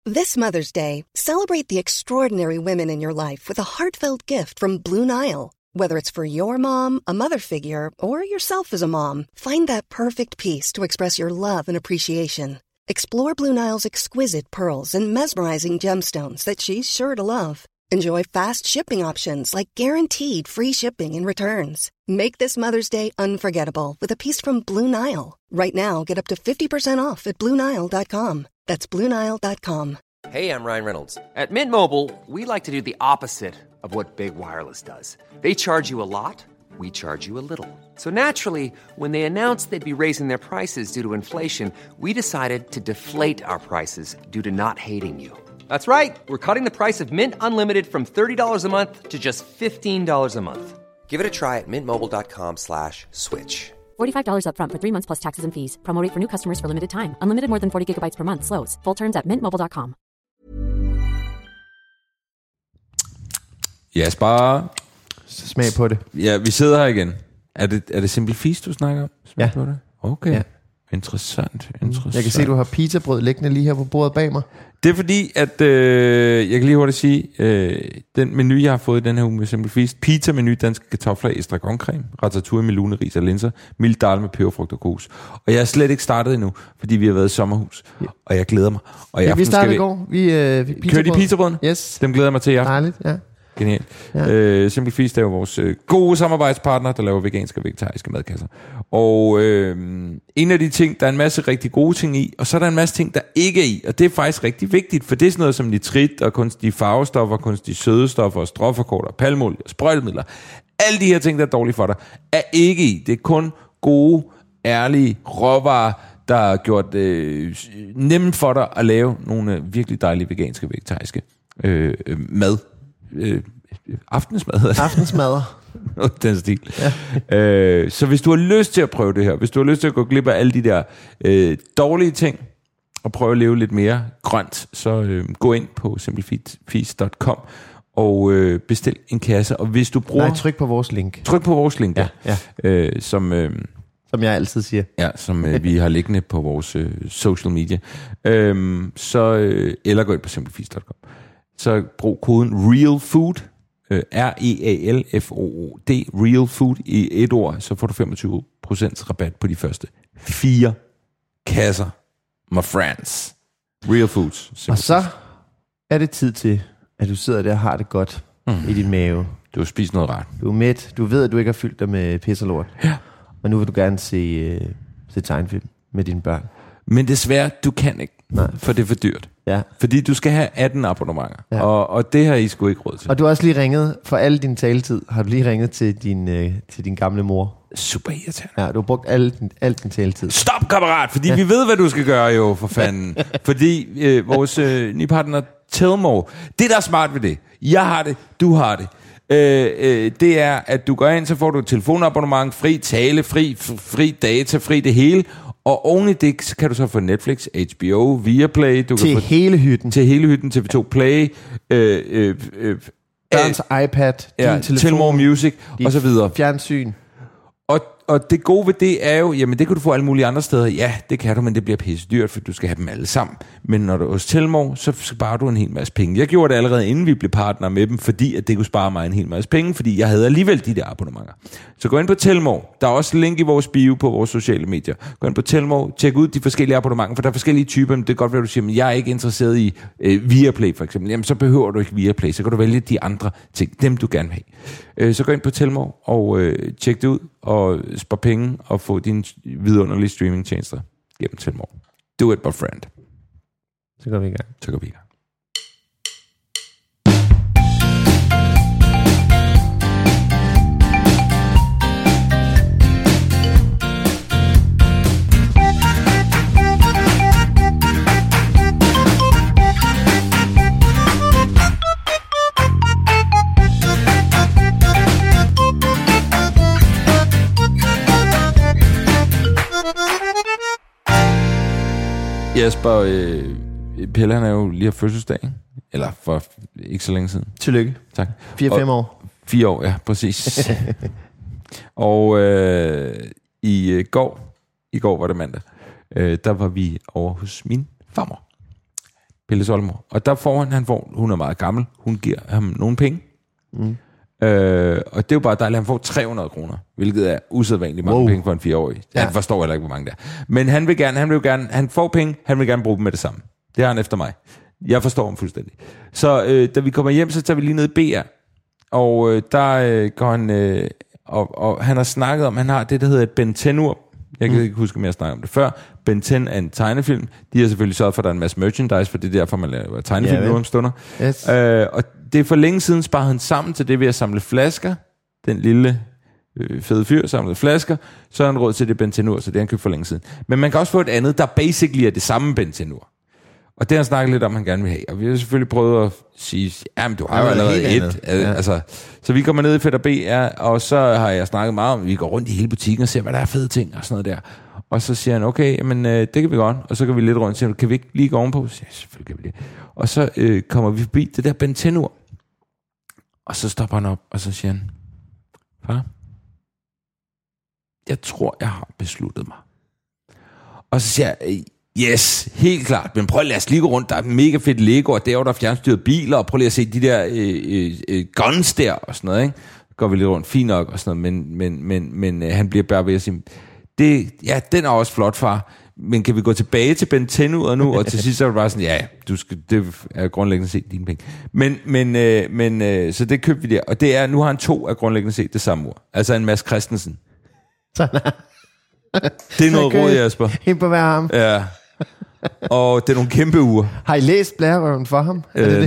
This Mother's Day, celebrate the extraordinary women in your life with a heartfelt gift from Blue Nile. Whether it's for your mom, a mother figure, or yourself as a mom, find that perfect piece to express your love and appreciation. Explore Blue Nile's exquisite pearls and mesmerizing gemstones that she's sure to love. Enjoy fast shipping options like guaranteed free shipping and returns. Make this Mother's Day unforgettable with a piece from Blue Nile. Right now, get up to 50% off at BlueNile.com. That's BlueNile.com. Hey, I'm Ryan Reynolds. At Mint Mobile, we like to do the opposite of what Big Wireless does. They charge you a lot, we charge you a little. So naturally, when they announced they'd be raising their prices due to inflation, we decided to deflate our prices due to not hating you. That's right. We're cutting the price of Mint Unlimited from $30 a month to just $15 a month. Give it a try at mintmobile.com/switch. $45 up front for 3 months plus taxes and fees. Promo rate for new customers for limited time. Unlimited more than 40 gigabytes per month. Slows full terms at mintmobile.com. Jasper. Smag på det. Ja, vi sidder her igen. Er det Simple Feast, du snakker om? Smag Ja. på det? Okay. Ja. Interessant. Jeg kan se, du har pizzabrød liggende lige her på bordet bag mig. Det er fordi, at jeg kan lige hurtigt sige, den menu, jeg har fået den her uge med Simple Feast, pizza-menu, danske kartofler, estragoncreme, ratatouille med lune, ris og linser, mild dal med peberfrugt og kos. Og jeg er slet ikke startet endnu, fordi vi har været i sommerhus, og jeg glæder mig. Og Vi startede i går. Kører de pizzabrødene? Yes. Dem glæder jeg mig til i aften. Dejligt, ja. Genialt. Ja. Simple Feast er jo vores gode samarbejdspartner, der laver veganske og vegetariske madkasser. Og en af de ting, der er en masse rigtig gode ting i, og så er der en masse ting, der ikke er i. Og det er faktisk rigtig vigtigt, for det er sådan noget som nitrit og kunstige farvestoffer, kunstige sødestoffer, stråforkorter, palmolie og sprøjtemidler. Alle de her ting, der er dårlige for dig, er ikke i. Det er kun gode, ærlige råvarer, der har gjort nemt for dig at lave nogle virkelig dejlige veganske og vegetariske mad. Aftensmadder. Den stil. Ja. Så hvis du har lyst til at prøve det her, hvis du har lyst til at gå glip af alle de der dårlige ting, og prøve at leve lidt mere grønt, så gå ind på simplefeast.com og bestil en kasse. Og hvis du bruger... Nej, tryk på vores link. Tryk på vores link, ja. Som jeg altid siger. Ja, som vi har liggende på vores social media. Eller gå ind på simplefeast.com. Så brug koden REALFOOD, REALFOOD, REALFOOD i et ord, så får du 25% rabat på de første 4 kasser, my friends. Real Foods. Og så er det tid til, at du sidder der og har det godt i din mave. Du har spist noget rart. Du er mæt. Du ved, at du ikke har fyldt dig med pis og lort. Ja. Og nu vil du gerne se tegnefilm med dine børn. Men desværre, du kan ikke. Nej. For det er for dyrt. Ja. Fordi du skal have 18 abonnementer. Ja. Og det har I sgu ikke råd til. Og du har også lige ringet, for al din taletid, har du lige ringet til din gamle mor. Super irriterende. Ja, du har brugt al din taletid. Stop, kammerat, fordi vi ved, hvad du skal gøre jo, for fanden. Fordi vores nye partner, Telmore, det der er smart ved det, jeg har det, du har det. Det er, at du går ind, så får du et telefonabonnement, fri tale, fri data, fri det hele. Og oven i det kan du så få Netflix, HBO, Viaplay. Du til kan få hele hytten. Til hele hytten, TV2 Play. Børns iPad, din telefon. Telmore Music, og så videre. Fjernsyn. Og det gode ved det er jo, jamen det kan du få alle mulige andre steder. Ja, det kan du, men det bliver pisse dyrt, for du skal have dem alle sammen. Men når du er hos Telmore, så sparer du en hel masse penge. Jeg gjorde det allerede, inden vi blev partner med dem, fordi at det kunne spare mig en hel masse penge, fordi jeg havde alligevel de der abonnementer. Så gå ind på Telmore. Der er også link i vores bio på vores sociale medier. Gå ind på Telmore, tjek ud de forskellige abonnementer, for der er forskellige typer. Men det er godt være, du siger, men jeg er ikke interesseret i Viaplay for eksempel. Jamen så behøver du ikke Viaplay, så kan du vælge de andre ting, dem du gerne vil have. Så gå ind på Telmore og tjek det ud og spar penge og få dine vidunderlige streamingtjenester gennem Telmore. Do it, my friend. Så går vi i gang. Jesper, Pelle han er jo lige har fødselsdag, ikke? Eller for ikke så længe siden. Tillykke. Tak. 4-5 år. 4 år, ja, præcis. Og i går var det mandag, der var vi over hos min farmor. Pelle Solmor. Og der får hun er meget gammel, hun giver ham nogle penge. Og det er jo bare dejligt, han får 300 kroner, hvilket er usædvanligt mange penge for en 4-årig. Han forstår heller ikke, hvor mange det er. Men han vil gerne, han får penge, han vil gerne bruge dem med det samme. Det har han efter mig. Jeg forstår ham fuldstændig. Så da vi kommer hjem, så tager vi lige ned i BR, og der går han, og han har snakket om, han har det, der hedder et Ben 10-ur. Jeg kan ikke huske, om jeg snakkede om det før. Ben 10 er en tegnefilm. De har selvfølgelig sørget for, at der er en masse merchandise, for det er derfor, man laver tegnefilm nu om stunder. Yes. Og det er for længe siden sparet han sammen til det ved at samle flasker. Den lille fede fyr samlede flasker. Så har han råd til det Ben 10-ur, så det har han købt for længe siden. Men man kan også få et andet, der basically er det samme Ben 10-ur. Og det har han snakket lidt om, han gerne vil have. Og vi har selvfølgelig prøvet at sige, jamen du har jo allerede et. Altså, så vi kommer ned i Fætter BR, og så har jeg snakket meget om, at vi går rundt i hele butikken og ser, hvad der er fede ting og sådan noget der. Og så siger han, okay, men det kan vi godt. Og så går vi lidt rundt og siger, kan vi ikke lige gå ovenpå? Så ja, selvfølgelig kan vi det. Og så kommer vi forbi det der Ben 10-ur. Og så stopper han op, og så siger han, far, jeg tror, jeg har besluttet mig. Og så siger jeg, yes, helt klart, men prøv at lade os lige gå rundt, der er mega fedt Lego, og derovre der er fjernstyrede biler, og prøv lige at se de der guns der, og sådan noget, ikke? Går vi lidt rundt, fint nok, og sådan noget, men han bliver bare ved at sige, den er også flot, far, men kan vi gå tilbage til Ben 10-uret nu, og til sidst så er det bare sådan, det er grundlæggende set dine penge. Men så det købte vi der, og det er, nu har han 2 af grundlæggende set det samme ord, altså en Mads Christensen. Det er noget råd, Jasper. En på hver arm. Ja. Og det er nogle kæmpe uger. Har I læst Blærerøven for ham?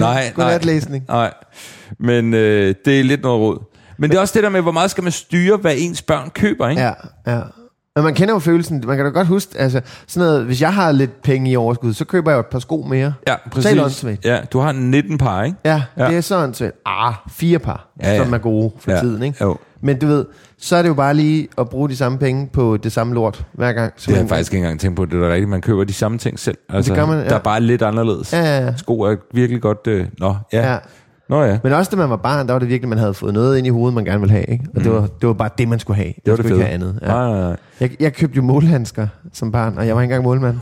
Nej. Men det er lidt noget råd. Men det er også det der med, hvor meget skal man styre, hvad ens børn køber, ikke? Ja. Men man kender jo følelsen. Man kan da godt huske, altså sådan noget, hvis jeg har lidt penge i overskud, så køber jeg et par sko mere. Ja, præcis. Ja, du har 19 par, ikke? Ja, det er sådan set. 4 par, som er gode for tiden, ikke? Jo. Men du ved, så er det jo bare lige at bruge de samme penge på det samme lort hver gang. Det har jeg faktisk ikke engang tænkt på. Det er da rigtigt, man køber de samme ting selv. Altså, det gør man, der er bare lidt anderledes. Ja. Sko er virkelig godt... Nå ja. Men også da man var barn, der var det virkelig, man havde fået noget ind i hovedet, man gerne ville have, ikke? Og det var bare det, man skulle have. Det var det fede. Ikke have andet. Ja. Nej. Jeg købte jo målhandsker som barn, og jeg var ikke engang målmand.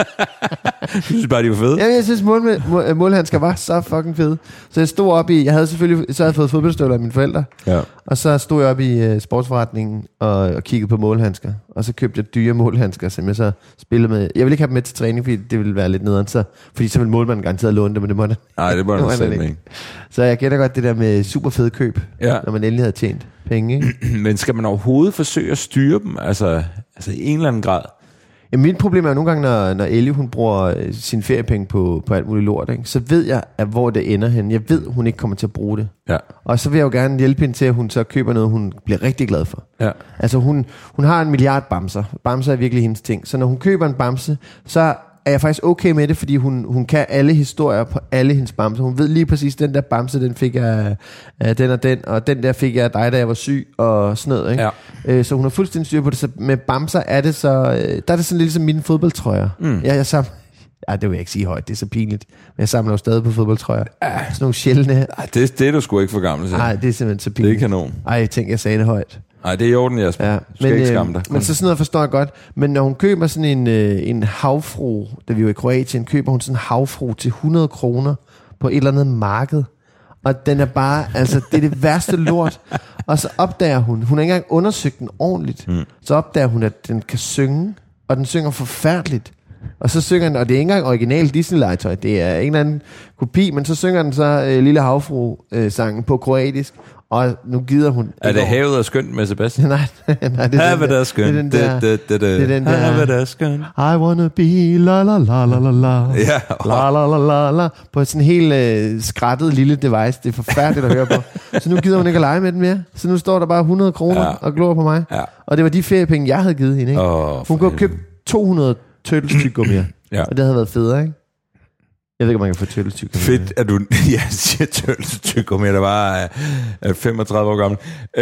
Du synes bare, de var fede? Ja, jeg synes, målhandsker var så fucking fede. Så jeg stod op i... Så havde jeg fået fodboldstøvler af mine forældre. Ja. Og så stod jeg op i sportsforretningen og kiggede på målhandsker. Og så købte jeg dyre målhandsker, som jeg så spillede med. Jeg ville ikke have dem med til træning, fordi det ville være lidt nederen. Fordi så ville målmanden garanteret låne dem, men det måtte... Nej, det måtte man ikke. Så jeg gætter godt det der med super fede køb, når man endelig havde tjent penge, ikke? Men skal man overhovedet forsøge at styre dem? Altså i en eller anden grad? Ja, mit problem er jo nogle gange, når Ellie hun bruger sin feriepenge på alt muligt lort, ikke? Så ved jeg, at hvor det ender hen. Jeg ved, hun ikke kommer til at bruge det. Ja. Og så vil jeg jo gerne hjælpe hende til, at hun så køber noget, hun bliver rigtig glad for. Ja. Altså hun har 1 milliard bamser. Bamser er virkelig hendes ting. Så når hun køber en bamse, så er jeg faktisk okay med det, fordi hun kan alle historier på alle hendes bamser. Hun ved lige præcis, den der bamse, den fik jeg den og den der fik jeg af dig, da jeg var syg, og sådan noget, ikke? Ja. Så hun har fuldstændig styr på det. Så med bamser er det så, der er det sådan lidt som mine fodboldtrøjer. Jeg samler, det vil jeg ikke sige højt, det er så pinligt, men jeg samler jo stadig på fodboldtrøjer. Sådan nogle sjældne. Det er du sgu ikke for gammel til. Nej, det er simpelthen så pinligt. Det er kanon. Jeg tænker, jeg sagde det højt. Nej, det er i orden, Jasper. Ja, du skal ikke skamme dig. Men så sådan noget forstår jeg godt. Men når hun køber sådan en havfru, da vi var i Kroatien, køber hun sådan en havfru til 100 kroner på et eller andet marked. Og den er bare, altså det er det værste lort. Og så opdager hun har ikke engang undersøgt den ordentligt. Så opdager hun, at den kan synge, og den synger forfærdeligt. Og så synger den, og det er ikke engang original Disney-legetøj, det er en eller anden kopi, men så synger den så Lille Havfru-sangen på kroatisk. Og nu gider hun... Er det Havet er skønt med Sebastian? Nej, det er Havet er skønt. Det er den der... Havet er skønt. I wanna be la la la la la la. Ja. La la la la la. På sådan en helt skrattet lille device. Det er forfærdeligt at høre på. Så nu gider hun ikke at lege med den mere. Så nu står der bare 100 kroner og glor på mig. Ja. Og det var de feriepenge, jeg havde givet hende, ikke? Hun kunne købe 200 turtles-tyggegummier. Ja. Og det havde været federe, ikke? Jeg ved ikke, om man kan få turtles-tyggegummier. Fedt, at du siger turtles-tyggegummier, der var 35 år gammel.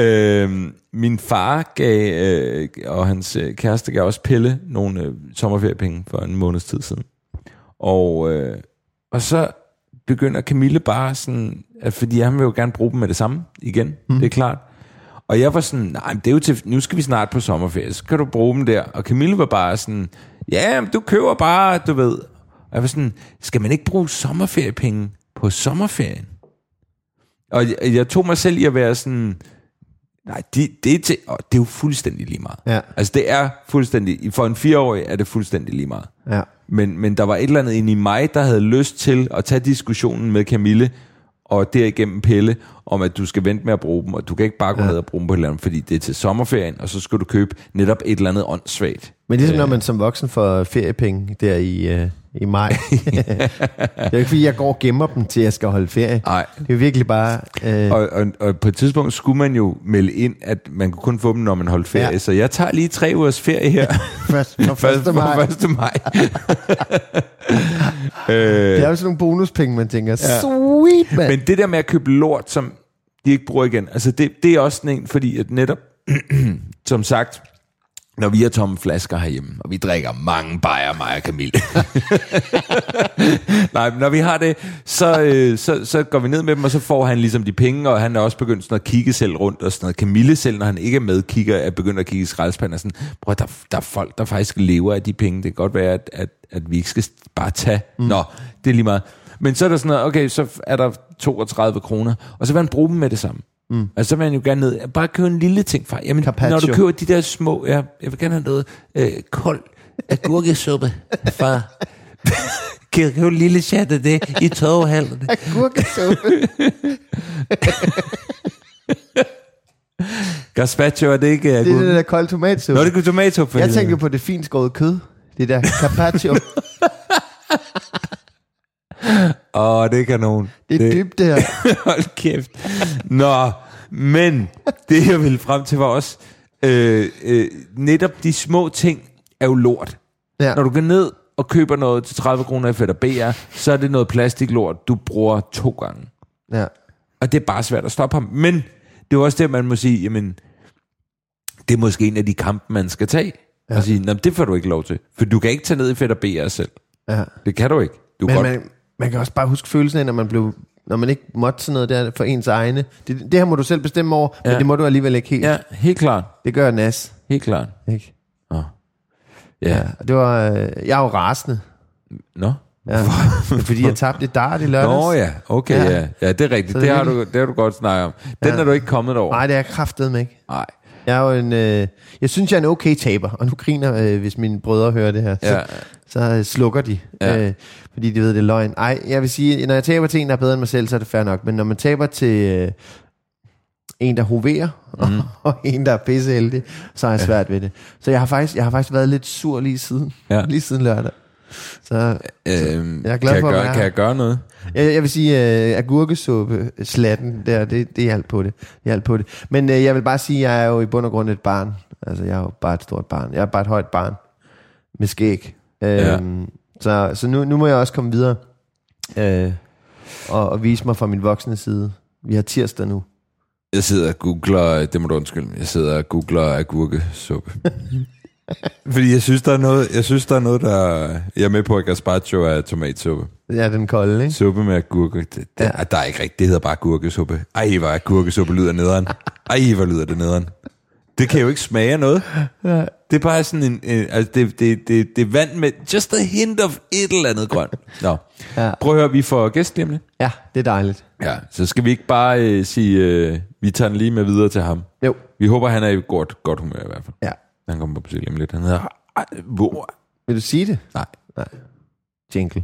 Min far gav, og hans kæreste gav også Pelle nogle sommerferiepenge for en måneds tid siden. Og så begynder Camille bare sådan, fordi han vil jo gerne bruge dem med det samme igen, det er klart. Og jeg var sådan, nej, det er jo til, nu skal vi snart på sommerferie, så kan du bruge dem der. Og Camille var bare sådan, ja, du køber bare, du ved. Og jeg var sådan, skal man ikke bruge sommerferiepenge på sommerferien? Og jeg tog mig selv i at være sådan, nej, det er jo fuldstændig lige meget. Ja. Altså det er fuldstændig, for en 4-årig er det fuldstændig lige meget. Ja. Men der var et eller andet inde i mig, der havde lyst til at tage diskussionen med Camille, og derigennem Pelle, om at du skal vente med at bruge dem, og du kan ikke bare gå ned og bruge dem på et eller andet, fordi det er til sommerferien, og så skal du købe netop et eller andet åndssvagt. Men ligesom når man som voksen får feriepenge der i maj. Det er ikke fordi, jeg går og gemmer dem til, jeg skal holde ferie. Nej. Det er virkelig bare... Og på et tidspunkt skulle man jo melde ind, at man kunne kun få dem, når man holdt ferie. Ja. Så jeg tager lige 3 ugers ferie her. Først 1. maj. Det er jo sådan nogle bonuspenge, man tænker, sweet, man. Men det der med at købe lort, som de ikke bruger igen, altså det er også sådan en, fordi at netop, som sagt, når vi har tomme flasker herhjemme, og vi drikker mange bajer, mig og Camille. Nej, men når vi har det, så går vi ned med dem, og så får han ligesom de penge, og han er også begyndt sådan at kigge selv rundt, og sådan noget. Camille selv, når han ikke er med, er begyndt at kigge i skraldespanden, og sådan, prøv, der er folk, der faktisk lever af de penge. Det kan godt være, at vi ikke skal bare tage. Nå, det er lige meget. Men så er der sådan noget, okay, så er der 32 kroner, og så vil han bruge dem med det samme. Altså så vil han jo gerne ned, bare købe en lille ting fra. Jamen, når du køber de der små, jeg vil gerne have noget kold agurkesuppe fra... Kan jeg købe en lille chat af det i torvehallen? Agurkesuppe. Gazpacho, er det ikke agurke? Det er det der kold tomatsuppe. Nå, det er tomatsuppe. Jeg tænker på det fint skåret kød. Det der carpaccio. Det er kanon. Det er dybt, det her. Hold kæft. Nå, men det jeg ville frem til var også, netop de små ting er jo lort. Ja. Når du går ned og køber noget til 30 kroner i Fætter BR, så er det noget plastiklort, du bruger 2 gange. Ja. Og det er bare svært at stoppe ham. Men det er også det, man må sige, jamen, det er måske en af de kampe, man skal tage. Ja. Og sige, det får du ikke lov til. For du kan ikke tage ned i Fætter BR selv. Ja. Det kan du ikke. Man kan også bare huske følelsen af, når man ikke måtte sådan noget der for ens egne. Det her må du selv bestemme over, men det må du alligevel ikke helt. Ja, helt klart. Det gør Nas. Helt klart. Ikke? Ja. Det var, jeg er jo rasende. Nå? Ja. Fordi jeg tabte et dart i lørdags. Nå ja, okay, ja, det er rigtigt. Det har du godt snakket om. Den er du ikke kommet over. Nej, det er kraftedeme ikke. Nej. Jeg er jo jeg synes, jeg er en okay taber, og nu griner, hvis mine brødre hører det her. Så slukker de, fordi de ved, det er løgn. Ej, jeg vil sige, når jeg taber til en, der er bedre end mig selv, så er det fair nok. Men når man taber til en, der hoverer, og en, der er pisseheldig, så er jeg svært ved det. Så jeg har faktisk været lidt sur lige siden lørdag. Så jeg er glad for, kan jeg gøre noget? Jeg vil sige, agurkesuppe, slatten der, det hjalp på det. Men jeg vil bare sige, jeg er jo i bund og grund et barn. Altså, jeg er jo bare et stort barn. Jeg er bare et højt barn med skæg. Så nu må jeg også komme videre og vise mig fra min voksne side. Vi har tirsdag nu. Jeg sidder og googler, det må du undskylde, jeg sidder og googler agurkesuppe. Fordi jeg synes, der er noget, der... Jeg er med på, at gazpacho er tomatsuppe. Ja, den kolde, ikke? Suppe med agurke. Der er ikke rigtigt. Det hedder bare agurkesuppe. Ej, hvor agurkesuppe lyder nederen. Ej, hvor lyder det nederen. Det kan jo ikke smage af noget. Ja. Det er bare sådan altså det er vand med just a hint of et eller andet grønt. Nå. Ja. Prøv at høre, vi får gæst lige om lidt. Ja, det er dejligt. Ja, så skal vi ikke bare sige, vi tager den lige med videre til ham. Jo. Vi håber, han er i godt humør i hvert fald. Ja. Han kommer på besøg lige om lidt. Han hedder... Hvor? Vil du sige det? Nej. Jingle.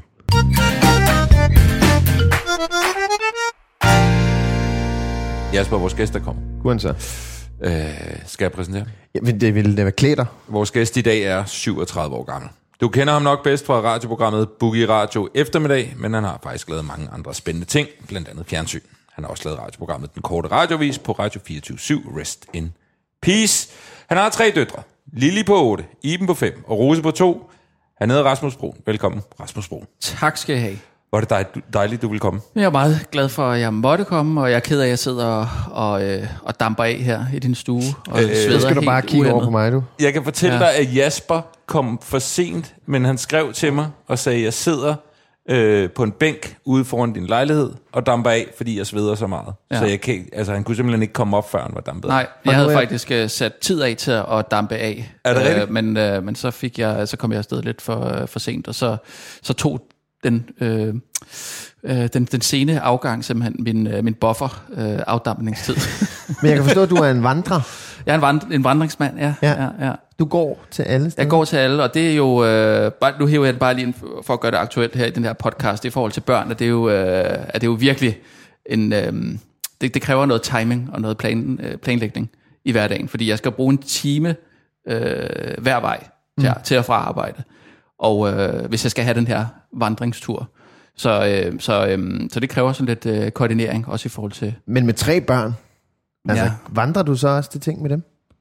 Jasper, vores gæst der kommer. Hvordan så? Skal jeg præsentere? Ja, det vil være klæder. Vores gæst i dag er 37 år gammel. Du kender ham nok bedst fra radioprogrammet Boogie Radio Eftermiddag, men han har faktisk lavet mange andre spændende ting, blandt andet fjernsyn. Han har også lavet radioprogrammet Den Korte Radiovis på Radio 24/7, Rest in Peace. Han har 3 døtre. Lili på 8, Iben på 5 og Rose på 2. Han hedder Rasmus Broen. Velkommen, Rasmus Broen. Tak skal I have. Var det dejligt, du ville komme? Jeg er meget glad for, at jeg måtte komme, og jeg er ked af, at jeg sidder og damper af her i din stue. Og sveder skal du bare kigge over på mig, du. Jeg kan fortælle dig, at Jasper kom for sent, men han skrev til mig og sagde, at jeg sidder på en bænk ude foran din lejlighed og damper af, fordi jeg sveder så meget. Ja. Så han kunne simpelthen ikke komme op, før han var dampet. Nej, jeg havde faktisk sat tid af til at dampe af. Er det rigtigt? Men så kom jeg afsted lidt for sent, og så tog den sene afgang, simpelthen min buffer afdampningstid. Men jeg kan forstå, at du er en vandrer. Jeg er en vandringsmand, ja. Du går til alle steder? Jeg går til alle, og det er jo... nu hæver jeg den bare lige ind for at gøre det aktuelt her i den her podcast i forhold til børn, og det er jo virkelig en... Det kræver noget timing og noget planlægning i hverdagen, fordi jeg skal bruge en time hver vej til at fra arbejde. Og hvis jeg skal have den her vandringstur. Så det kræver sådan lidt koordinering, også i forhold til... Men med 3 børn? Altså, vandrer du så også til ting med dem?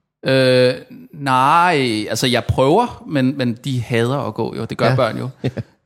Nej, altså jeg prøver, men de hader at gå jo. Det gør børn jo.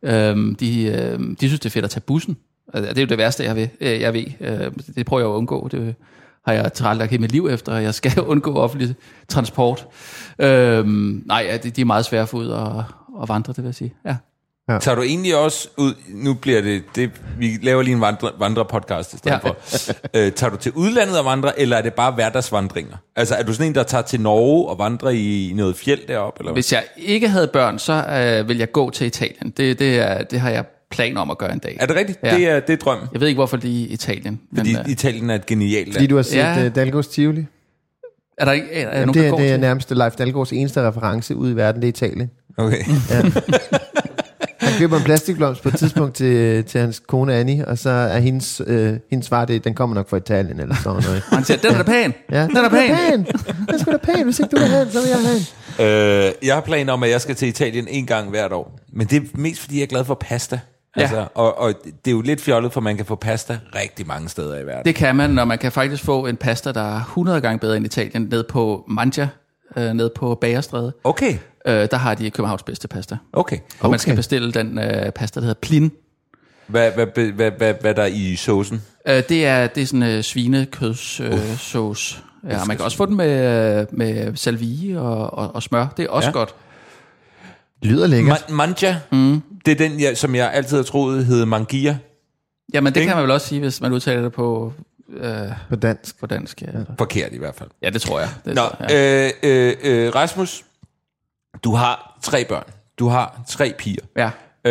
De synes, det er fedt at tage bussen. Altså, det er jo det værste, jeg ved. Det prøver jeg at undgå. Det har jeg tilrettelagt hele mit liv efter, og jeg skal undgå offentlig transport. Nej, de er meget svære at få ud og vandre, det vil jeg sige. Ja. Tager du egentlig også ud, nu bliver det vi laver lige en vandrepodcast i stedet for. Tager du til udlandet og vandre, eller er det bare hverdagsvandringer? Altså er du sådan en, der tager til Norge og vandrer i noget fjeld deroppe? Eller hvad? Hvis jeg ikke havde børn, så vil jeg gå til Italien. Det har jeg planer om at gøre en dag. Er det rigtigt? Ja. Det er drømmen. Jeg ved ikke, hvorfor lige Italien. Fordi Italien er et genialt land. Fordi du har set Dalgårds Tivoli? Er der ikke nogen, det er nærmest Leif Dalgaards eneste reference ud i verden, det er Italien. Okay. Ja. Han køber en plastikblomst på et tidspunkt til hans kone Annie, og så er hendes svar, den kommer nok fra Italien eller sådan noget. Han siger, den er da pæn. Ja, den er pæn. Den skal da pæn. Hvis ikke du vil have den, så vil jeg have den. Jeg har planer om, at jeg skal til Italien en gang hvert år. Men det er mest, fordi jeg er glad for pasta. Altså, og det er jo lidt fjollet, for man kan få pasta rigtig mange steder i verden. Det kan man, og man kan faktisk få en pasta, der er 100 gange bedre end Italien, ned på Mangia, ned på Bagerstræde. Okay. Der har de Københavns bedste pasta. Okay. Og man skal bestille den pasta, der hedder Plin. Hvad er der i saucen? Det er sådan svinekødssauce. Ja, man kan også få den med salvie og smør. Det er også godt. Lyder lækkert. Mangia, det er den, som jeg altid har troet hed Mangia. Jamen, det kan man vel også sige, hvis man udtaler det på dansk. På dansk, ja. Forkert i hvert fald. Ja, det tror jeg. Rasmus, du har 3 børn. Du har 3 piger. Ja.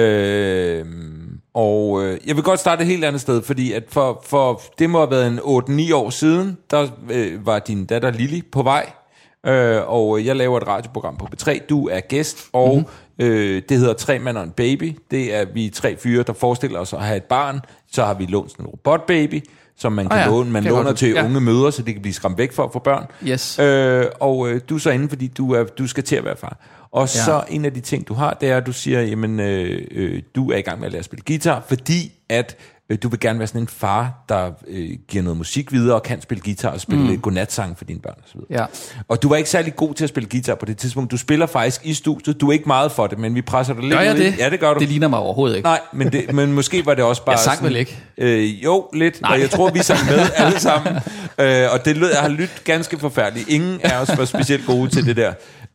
Og jeg vil godt starte et helt andet sted, fordi at for det må have været en 8-9 år siden, der var din datter Lili på vej, og jeg laver et radioprogram på B3. Du er gæst, og det hedder 3 mand og en baby. Det er vi 3 fyre, der forestiller os at have et barn. Så har vi lånt en robotbaby, som man kan låne. Man låner til unge mødre, så det kan blive skræmt væk for at få børn. Yes. Og du er så inde, fordi du skal til at være far. Og så en af de ting, du har, det er, at du siger, jamen, du er i gang med at lære at spille guitar, fordi at du vil gerne være sådan en far, der giver noget musik videre, og kan spille guitar og spille godnatsang for dine børn osv. Ja. Og du var ikke særlig god til at spille guitar på det tidspunkt. Du spiller faktisk i studiet. Du er ikke meget for det, men vi presser dig lidt ud. Ja, det gør du. Det ligner mig overhovedet ikke. Nej, men måske var det også bare... Jeg sang vel ikke? Jo, lidt. Nej. Og jeg tror, vi sang med alle sammen. Og det lød, jeg har lyttet ganske forfærdeligt. Ingen af os var specielt gode til det der.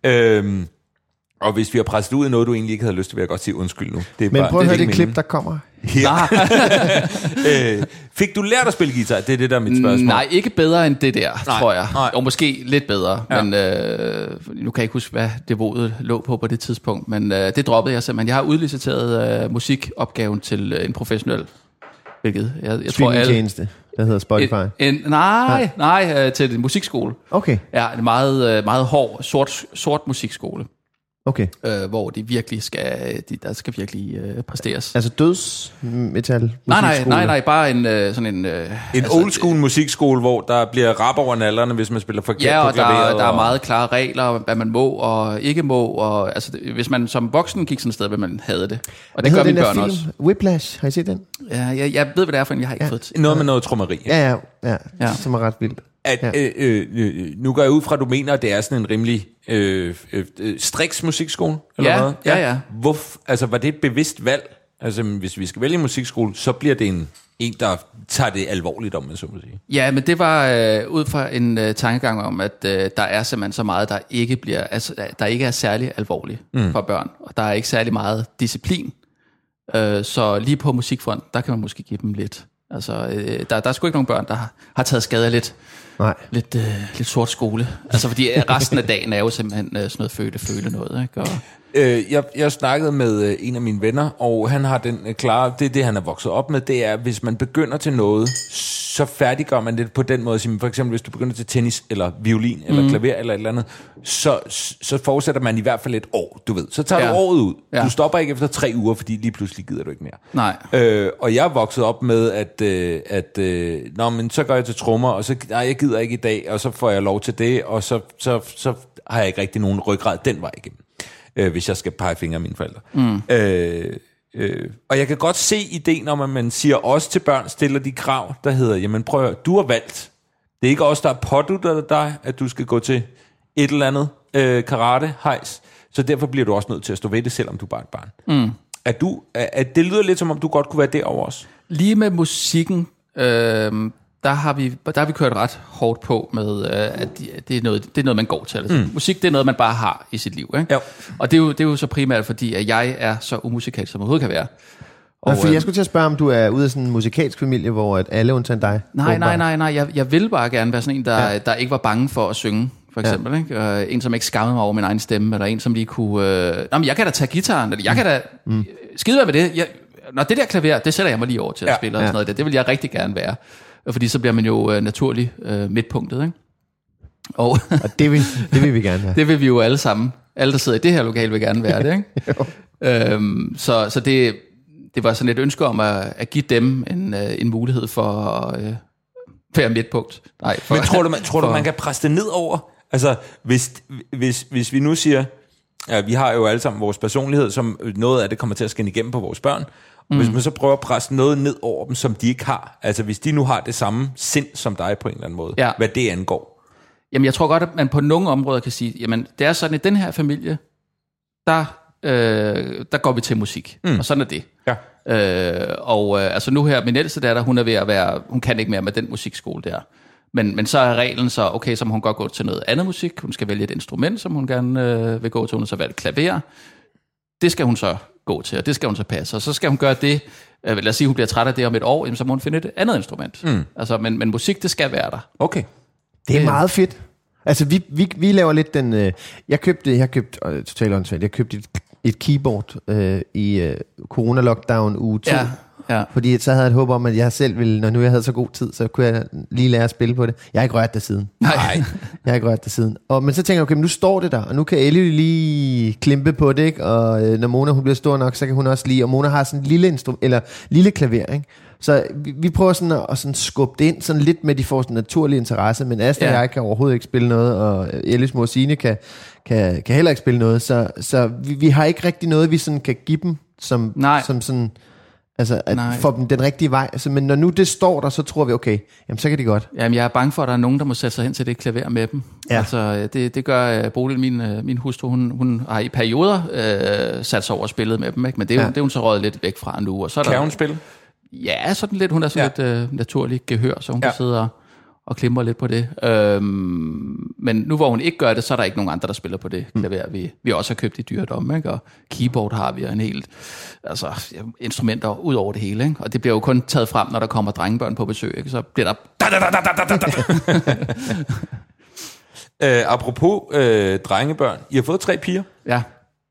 Og hvis vi har presset ud af noget, du egentlig ikke havde lyst til, vil jeg godt sige undskyld nu. Men prøv at høre det klip, der kommer. Ja. Fik du lært at spille guitar? Det er det, der er mit spørgsmål. Nej, ikke bedre end det der, tror jeg. Nej. Og måske lidt bedre. Ja. Men nu kan jeg ikke huske, hvad niveauet lå på det tidspunkt. Men det droppede jeg simpelthen. Jeg har udliciteret musikopgaven til en professionel. Hvilket jeg tror tjeneste, der hedder Spotify. Nej, til en musikskole. Okay. Ja, en meget hård, sort musikskole. Okay. Hvor de virkelig der skal virkelig præsteres. Altså dødsmetal Nej, bare en sådan en... En old school musikskole, hvor der bliver rap over nallerne, hvis man spiller forkert på klaveret. Ja, og der er meget klare regler, hvad man må og ikke må. Og, altså, hvis man som voksen gik sådan et sted, vil man have det. Og det gør mine børn også. Whiplash, har I set den? Ja, jeg ved, hvad det er for en, jeg har ikke fået. Noget med noget trommeri. Ja, som er ret vildt. Nu går jeg ud fra, at du mener, at det er sådan en rimelig striks musikskole? Eller hvad? Ja. Altså, var det et bevidst valg? Altså, hvis vi skal vælge en musikskole, så bliver det en der tager det alvorligt, om man så må sige. Ja, men det var ud fra en tankegang om, at der er simpelthen så meget, der ikke er særlig alvorligt for børn. Og der er ikke særlig meget disciplin. Så lige på musikfronten, der kan man måske give dem lidt Altså, der er sgu ikke nogen børn, der har taget skade af lidt sort skole. Altså, fordi resten af dagen er jo simpelthen sådan noget føle noget, ikke? Og jeg snakkede med en af mine venner, og han har den klare, det han er vokset op med, det er, hvis man begynder til noget, så færdiggør man det på den måde. For eksempel, hvis du begynder til tennis, eller violin, eller klaver, eller et eller andet, så fortsætter man i hvert fald et år, du ved. Så tager du året ud. Ja. Du stopper ikke efter 3 uger, fordi lige pludselig gider du ikke mere. Nej. Og jeg er vokset op med, at men så går jeg til trommer, og så, jeg gider ikke i dag, og så får jeg lov til det, og så har jeg ikke rigtig nogen ryggrad den vej igennem. Hvis jeg skal pege fingre af mine forældre. Og jeg kan godt se ideen om, at man siger også til børn, stiller de krav, der hedder, jamen prøv at høre, du har valgt. Det er ikke os, der har påduttet dig, at du skal gå til et eller andet karate, hejs. Så derfor bliver du også nødt til at stå ved det, selvom du bare er et barn. Det lyder lidt som om, du godt kunne være derovre også. Lige med musikken, der har vi kørt ret hårdt på med, at det er noget, man går til. Altså. Musik, det er noget, man bare har i sit liv. Ikke? Og det er jo så primært, fordi at jeg er så umusikalsk, som overhovedet kan være. Og fordi jeg skulle til at spørge, om du er ude af sådan en musikalsk familie, hvor at alle undtagen dig? Nej. Jeg vil bare gerne være sådan en, der ikke var bange for at synge, for eksempel. Ikke? En, som ikke skammede mig over min egen stemme, eller en, som lige kunne... men jeg kan da tage gitaren, eller jeg kan da skide være med det. Når det der klaver, det sætter jeg mig lige over til at spille, og sådan noget. Det vil jeg rigtig gerne være. Fordi så bliver man jo naturligt midtpunktet, ikke? Og det vil vi gerne have. Det vil vi jo alle sammen. Alle, der sidder i det her lokale, vil gerne være det, ikke? Så det var sådan et ønske om at give dem en mulighed for at være midtpunkt. Men tror du, man kan presse det ned over? Altså, hvis vi nu siger, vi har jo alle sammen vores personlighed, som noget af det kommer til at skinne igennem på vores børn. Hvis man så prøver at presse noget ned over dem, som de ikke har, altså hvis de nu har det samme sind som dig på en eller anden måde, hvad det angår. Jamen jeg tror godt, at man på nogle områder kan sige, jamen det er sådan, i den her familie, der går vi til musik, og sådan er det. Ja. Altså nu her, min ældste datter, hun er ved at være, hun kan ikke mere med den musikskole der. Men så er reglen så, okay, så må hun godt gå til noget andet musik, hun skal vælge et instrument, som hun gerne vil gå til, hun har så valgt klaver. Det skal hun så gå til, og det skal hun så passe. Og så skal hun gøre det, lad os sige, hun bliver træt af det om et år, jamen, så må hun finde et andet instrument. Altså, men musik, det skal være der. Okay. Det er meget fedt. Altså, vi laver lidt den... Jeg købte totalt åndssvagt, jeg købte et keyboard i corona-lockdown uge 2. Ja. Fordi så havde jeg et håb om, at jeg selv ville, når nu jeg havde så god tid, så kunne jeg lige lære at spille på det. Jeg har ikke rørt det siden. Nej. Jeg har ikke rørt det siden. Men så tænker jeg, okay, men nu står det der, og nu kan Ellie lige klimpe på det, ikke? Og når Mona hun bliver stor nok, så kan hun også lige, og Mona har sådan en lille klaver, ikke? Så vi prøver sådan at sådan skubbe det ind, sådan lidt med de får sådan naturlig interesse, men Asta og jeg kan overhovedet ikke spille noget, og Ellies mor Signe kan heller ikke spille noget, så vi har ikke rigtig noget, vi sådan kan give dem, som sådan... Altså, at få dem den rigtige vej. Altså, men når nu det står der, så tror vi, okay, jamen så kan det godt. Jamen, jeg er bange for, at der er nogen, der må sætte sig hen til det klaver med dem. Ja. Altså, det gør Bodil, min hustru, hun har i perioder sat sig over og spillet med dem, ikke? Men det er hun så røget lidt væk fra nu. Og så kan hun spille? Ja, sådan lidt. Hun er sådan lidt naturlig gehør, så hun kan sidde og klimre lidt på det. Men nu hvor hun ikke gør det, så er der ikke nogen andre, der spiller på det klaver, vi også har købt i dyredom, ikke? Og keyboard har vi, en helt instrumenter ud over det hele, ikke? Og det bliver jo kun taget frem, når der kommer drengebørn på besøg, ikke? Så bliver der... Apropos drengebørn, I har fået 3 piger. Ja.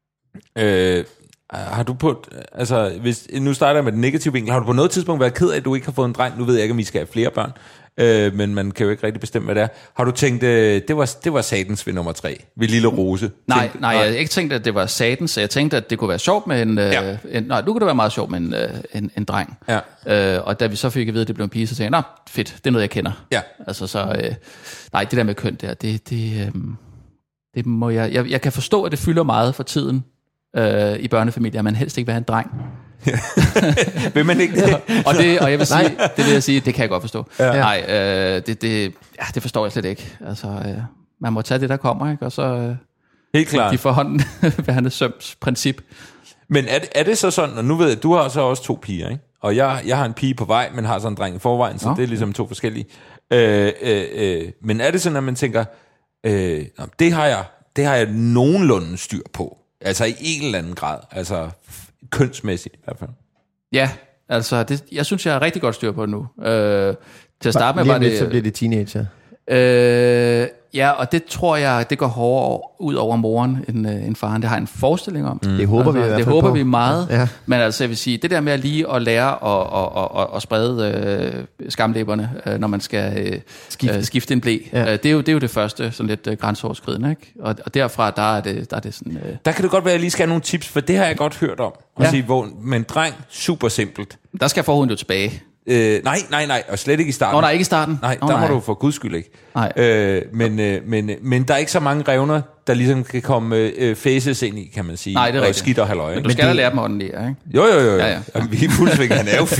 Har du på, altså hvis nu starter jeg med den negative vinkel, har du på noget tidspunkt været ked af, at du ikke har fået en dreng? Nu ved jeg ikke, om I skal have flere børn, men man kan jo ikke rigtig bestemme, hvad det er. Har du tænkt, det var satans ved nummer 3, ved lille Rose? Nej, jeg har ikke tænkt, at det var satans. Jeg tænkte, at det kunne være sjovt med nu kunne det være meget sjovt med en dreng. Ja. Og da vi så fik at vide, at det blev en pige, så tænkte jeg, fedt, det er noget, jeg kender. Ja. Altså så, nej, det der med køn der, det må jeg kan forstå, at det fylder meget for tiden. I børnefamilier, man helst ikke vil have en dreng. Vil man ikke det? Og jeg vil sige, det vil jeg sige, det kan jeg godt forstå. Ja. Nej, det forstår jeg slet ikke. Altså, man må tage det, der kommer, ikke? Og så helt klart. De får hånden ved hans søms princip. Men er det så sådan, og nu ved jeg, du har så også 2 piger, ikke? Og jeg har en pige på vej, men har så en dreng i forvejen, så det er ligesom 2 forskellige. Men er det sådan, at man tænker, det har jeg nogenlunde styr på? Altså i en eller anden grad, altså kønsmæssigt i hvert fald. Ja, Altså, jeg synes, jeg har rigtig godt styr på det nu. Til at starte med var det... så bliver det teenager. Ja, og det tror jeg, det går hårdere ud over moren end faren. Det har jeg en forestilling om. Det håber vi i hvert fald Det håber på. vi meget. Ja. Men altså, jeg vil sige, det der med at lige at lære at sprede skamlæberne, når man skal skifte en blæ, det er jo det første, sådan lidt grænseoverskridende, ikke? Og derfra, der er det sådan... Der kan det godt være, at jeg lige skal have nogle tips, for det har jeg godt hørt om. Sige, men dreng, super simpelt. Der skal forhuden jo tilbage. Nej, og slet ikke i starten. Nej, ikke i starten. Nej, der må du for guds skyld ikke. Nej. Men der er ikke så mange revner, der ligesom kan komme faces ind i, kan man sige. Nej, det er rigtigt. Og skidt og halløj. Men du skal da lære dem ordentligt, ikke? Jo. Ja. Og vi er fuldsving, han er jo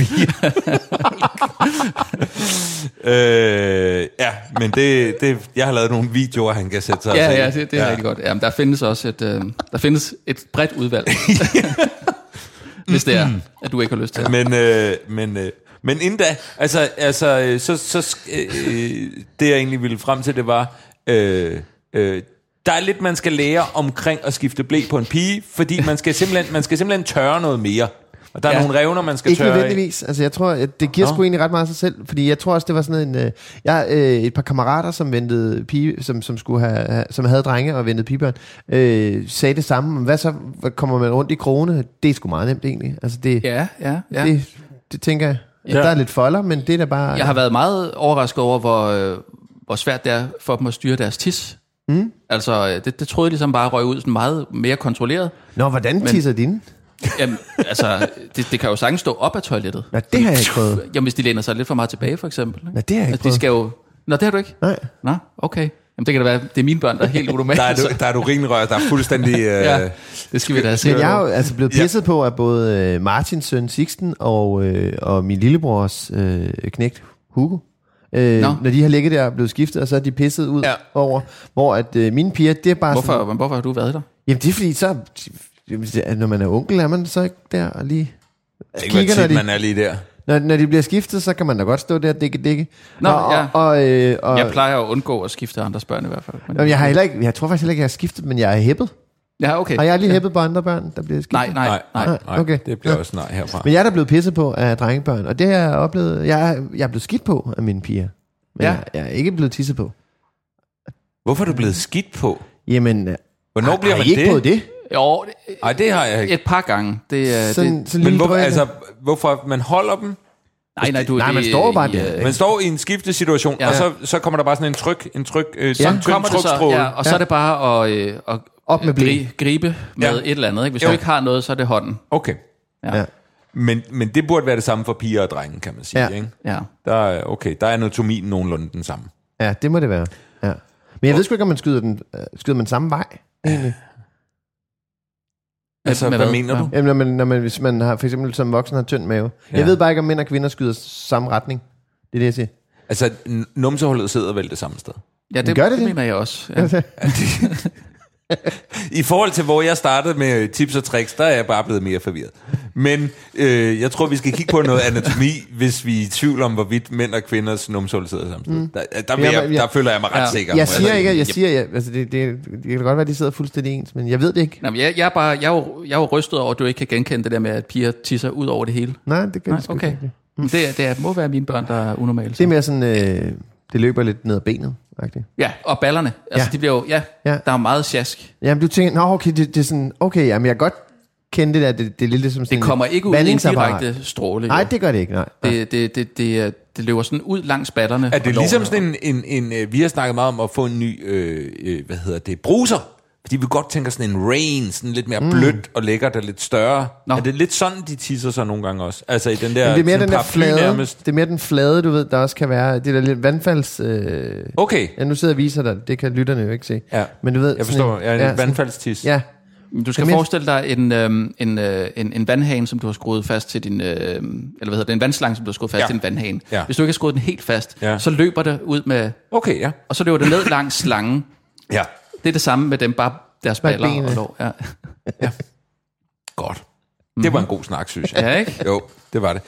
4. Men det, jeg har lavet nogle videoer, han kan sætte sig Ja, det er rigtig godt. Jamen, der findes også et bredt udvalg. Hvis det er, at du ikke har lyst til det. Men inden da, det jeg egentlig ville frem til, det var, der er lidt, man skal lære omkring at skifte ble på en pige, fordi man skal simpelthen tørre noget mere. Og der er nogle revner, man skal tørre ikke nødvendigvis. Altså, jeg tror, det giver sgu egentlig ret meget af sig selv, fordi jeg tror også, det var sådan en... et par kammerater, som ventede pige, som havde drenge og ventede pigebørn, sagde det samme. Hvad så? Kommer man rundt i krone? Det er sgu meget nemt egentlig. Altså, Ja. Det tænker jeg. Ja. Der er lidt folder, men det er da bare... Jeg har været meget overrasket over, hvor svært det er for dem at styre deres tis. Altså, det troede jeg ligesom bare røg ud sådan meget mere kontrolleret. Nå, hvordan tisser dine? Jamen, altså, det kan jo sagtens stå op af toilettet. Nå, det har jeg ikke prøvet. Jamen, hvis de læner sig lidt for meget tilbage, for eksempel. Nå, det har jeg ikke prøvet. De skal jo... Nå, det har du ikke? Nej. Nå, okay. Jamen, det kan da være, det er mine børn, der er helt unormalt. Der er du urinrør, der er fuldstændig... Ja, det skal vi da have set. Men jeg er jo altså blevet pisset på af både Martins søn Sixten og min lillebrors knægt Hugo. Når de har ligget der og blevet skiftet, og så er de pisset ud over, hvor at mine piger, det er bare Hvorfor har du været der? Jamen, det er fordi, så... Når man er onkel, er man så ikke der og lige... Det er ikke tit, man er lige der. Når de bliver skiftet, så kan man da godt stå der og dække. Jeg plejer at undgå at skifte andres børn i hvert fald. Men jeg tror faktisk heller ikke, jeg har skiftet, men jeg er hæppet. Ja, okay. Har jeg lige hæppet på andre børn, der bliver skiftet? Nej. Okay. Det bliver også nej herfra. Men jeg er da blevet pisset på af drengebørn, og det har jeg oplevet. Jeg er blevet skidt på af mine piger. Men jeg er ikke blevet tisset på. Hvorfor er du blevet skidt på? Jamen, hvornår bliver man ikke prøvet det? Jo, det har jeg ikke. Et par gange. Men hvorfor man holder dem? Nej, man står bare der. Man står i en skiftesituation, og så kommer der bare sådan en tryk trykstrål. Ja, og så er det bare at op med gribe med et eller andet. Ikke? Hvis du ikke har noget, så er det hånden. Okay. Ja. Men det burde være det samme for piger og drenge, kan man sige. Ikke? Ja. Der er anatomien nogenlunde den samme. Ja, det må det være. Ja. Men jeg ved sgu ikke, om man skyder man samme vej, egentlig. Altså, hvad mener du? Jamen, hvis man har, for eksempel som voksen har tynd mave. Jeg ved bare ikke, om mænd og kvinder skyder samme retning. Det er det, jeg siger. Altså, numsehullet sidder vel det samme sted? Ja, det mener jeg også. Ja. I forhold til, hvor jeg startede med tips og tricks, der er jeg bare blevet mere forvirret. Men jeg tror, vi skal kigge på noget anatomi, hvis vi er i tvivl om, hvorvidt mænd og kvinders numsehul sidder sammen. Der føler jeg mig ret sikker. Jeg siger, altså det kan godt være, at de sidder fuldstændig ens, men jeg ved det ikke. Jamen, jeg er jo rystet over, at du ikke kan genkende det der med, at piger tisser ud over det hele. Nej, det kan jeg sgu ikke. Det må være mine børn, der er unormale. Det er mere sådan, det løber lidt ned ad benet. Ja, og ballerne. Altså, de bliver jo, der er meget sjask. Jamen, du tænker, okay, det er sådan, okay, jamen, jeg kan godt kende det der, det er lidt som sådan det kommer ikke ud i en direkte stråle. Nej, det gør det ikke, nej. Det løber sådan ud langs ballerne. Er det ligesom sådan en vi har snakket meget om at få en ny, bruser? Fordi vi godt tænker sådan en rain, sådan lidt mere blødt og lækkert og lidt større. Nå. Er det lidt sådan, de tisser sig nogle gange også? Altså i den der... Men det er mere den der flade, nærmest. Det er mere den flade, du ved, der også kan være. Det der lidt vandfalds... Okay. Ja, nu sidder jeg og viser dig, det kan lytterne jo ikke se. Ja. Men du ved... Jeg forstår, en vandfaldstis. Ja. Du skal forestille dig en vandhane, som du har skruet fast til din... en vandslange, som du har skruet fast til din vandhane. Ja. Hvis du ikke har skruet den helt fast, så løber det ud med... Okay, ja. Og så løber det ned langs slangen. Ja. Det er det samme med dem, bare deres baller og lår. Ja. Godt. Det var en god snak, synes jeg. Ja, ikke? Jo, det var det.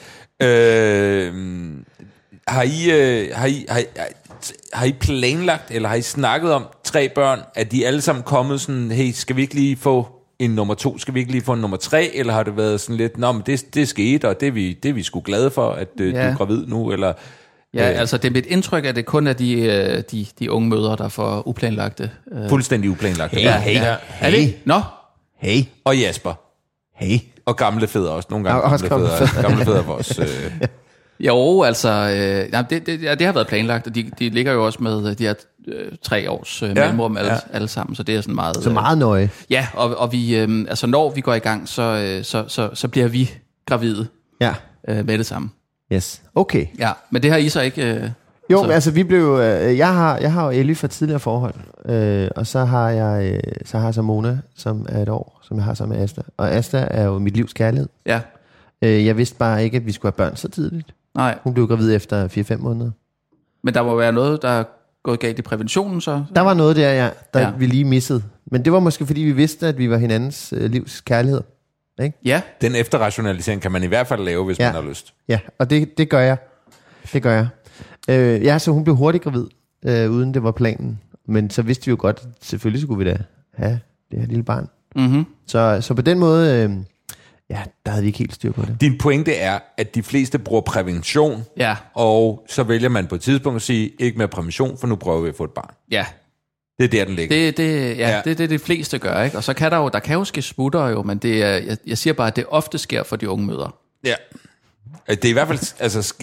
Har I planlagt, eller har I snakket om 3 børn, at de alle sammen kommet sådan, hey, skal vi ikke lige få en nummer 2? Skal vi ikke lige få en nummer 3? Eller har det været sådan lidt, nå, men det skete, og det er vi sgu glade for, at du er gravid nu? Eller, ja, altså det er mit indtryk, at det kun er de unge mødre, der får uplanlagte. Fuldstændig uplanlagte. Hey. Nå? Hey. Og Jasper. Hey. Og gamle fædre også. Nogle gange gamle fædre for os. Jo, altså, det har været planlagt, og de ligger jo også med de her 3 års mellemrum alle sammen, så det er sådan meget... Så meget nøje. Ja, og vi, altså når vi går i gang, så bliver vi gravide med det samme. Yes, okay. Ja, men det har I så ikke... Jo, så. Altså vi blev... jeg har jo Ellie fra tidligere forhold, og så har jeg så Mona, som er 1 år, som jeg har sammen med Asta. Og Asta er jo mit livs kærlighed. Ja. Jeg vidste bare ikke, at vi skulle have børn så tidligt. Nej. Hun blev gravid efter 4-5 måneder. Men der må være noget, der er gået galt i præventionen så? Der var noget der vi lige missede. Men det var måske, fordi vi vidste, at vi var hinandens livs kærlighed. Ikke? Ja. Den efterrationalisering kan man i hvert fald lave, hvis man har lyst. Ja, og det gør jeg. Det gør jeg. Så hun blev hurtigt gravid, uden det var planen. Men så vidste vi jo godt, at selvfølgelig skulle vi da have det her lille barn. Mm-hmm. Så på den måde... der havde vi ikke helt styr på det. Din pointe er, at de fleste bruger prævention, og så vælger man på et tidspunkt at sige, ikke mere prævention, for nu prøver vi at få et barn. Ja. Det er der, den ligger. Det er det fleste gør, ikke? Og så kan der kan jo ske smutter jo, men det er, jeg siger bare, at det ofte sker for de unge mødre. Ja. Det er i hvert fald, altså,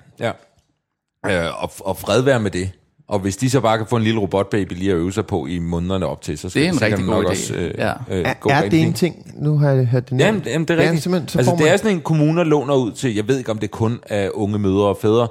og fred være med det. Og hvis de så bare kan få en lille robotbaby lige at øve sig på i månederne op til, så det er en rigtig god idé. Også, er det en ting? Nu har jeg hørt det nævnt. Jamen, det er rigtigt. Altså, det er sådan en, kommuner låner ud til, jeg ved ikke, om det kun er unge mødre og fædre,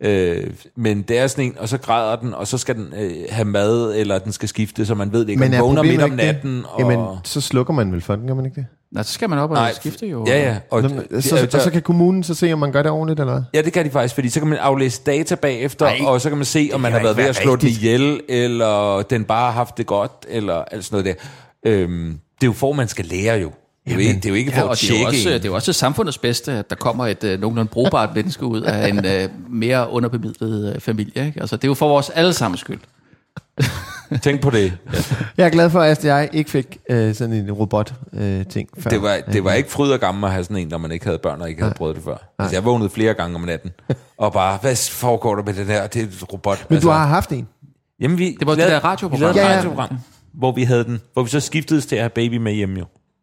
men det er sådan en, og så græder den, og så skal den have mad, eller den skal skifte, så man ved det ikke, om den vågner midt om natten. Og... Jamen, så slukker man vel for den, kan man ikke det? Nej, så skal man op og skifte jo. Ja. Og så kan kommunen så se, om man gør det ordentligt, eller hvad? Ja, det kan de faktisk, fordi så kan man aflæse data bagefter, og så kan man se, om man har været ved at slå den ihjel, eller den bare har haft det godt, eller alt sådan noget der. Det er jo for, man skal lære jo. Det er jo ikke for at tjekke. Det er jo også samfundets bedste, at der kommer et nogenlunde brugbart menneske ud af en mere underbemidlet familie. Ikke? Altså, det er jo for vores allesammens skyld. Tænk på det. Jeg er glad for, at jeg ikke fik sådan en robot-ting før. Det var ikke fryd og gammel at have sådan en, når man ikke havde børn og ikke havde prøvet det før. Altså, jeg vågnede flere gange om natten, og bare, hvad foregår der med det der? Det er et robot. Men du har haft en? Jamen, det var det der radioprogram. Radioprogram, hvor vi så skiftedes til at have baby med hjemme jo.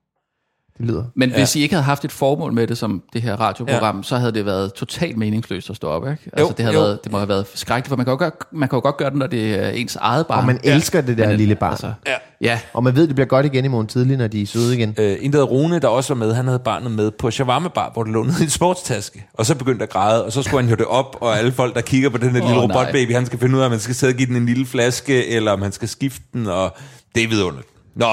Det lyder. Men hvis I ikke havde haft et formål med det som det her radioprogram, så havde det været totalt meningsløst at stå op, ikke? Altså det må have været skrækkeligt, for man kan jo godt gøre det, når det er ens eget barn. Og man elsker det der lille barn. Altså, og man ved, det bliver godt igen i morgen tidlig, når de er søde igen. En der hedder Rune, der også var med, han havde barnet med på shawarma bar, hvor det lå nede i en sportstaske. Og så begyndte at græde, og så skulle han jo det op, og alle folk, der kigger på den her lille robotbaby, han skal finde ud af, om man skal sidde og give den en lille flaske, eller om han skal skifte den, og det er vidunderligt. Nå,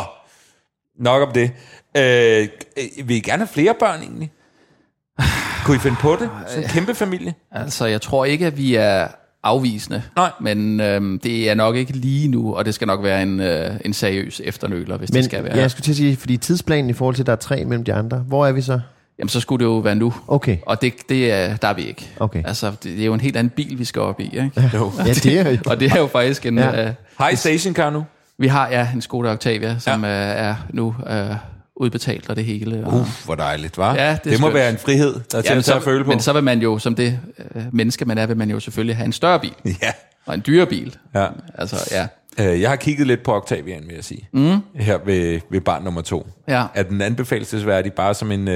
nok om det. Vil I gerne have flere børn egentlig? Kunne I finde på det? Sådan en kæmpe familie? Altså, jeg tror ikke, at vi er afvisende. Nej. Men det er nok ikke lige nu, og det skal nok være en seriøs efternøler, hvis det skal være. Jeg skulle til at sige, fordi tidsplanen i forhold til, at der er 3 mellem de andre, hvor er vi så? Jamen, så skulle det jo være nu. Okay. Og der er vi ikke. Okay. Altså, det er jo en helt anden bil, vi skal op i, ikke? Ja, det er jo. Og det er jo faktisk en... Har I stationcar nu? Vi har, en Skoda Octavia, som er nu... udbetalt og det hele. Og... hvor dejligt, hva'? Ja, det må være en frihed, der er til at tage at føle på. Men så vil man jo, som det menneske man er, vil man jo selvfølgelig have en større bil. Ja. Og en dyre bil. Ja. Altså, jeg har kigget lidt på Octavian, vil jeg sige. Her ved barn nummer 2. Ja. Er den anbefalelsesværdig bare som en...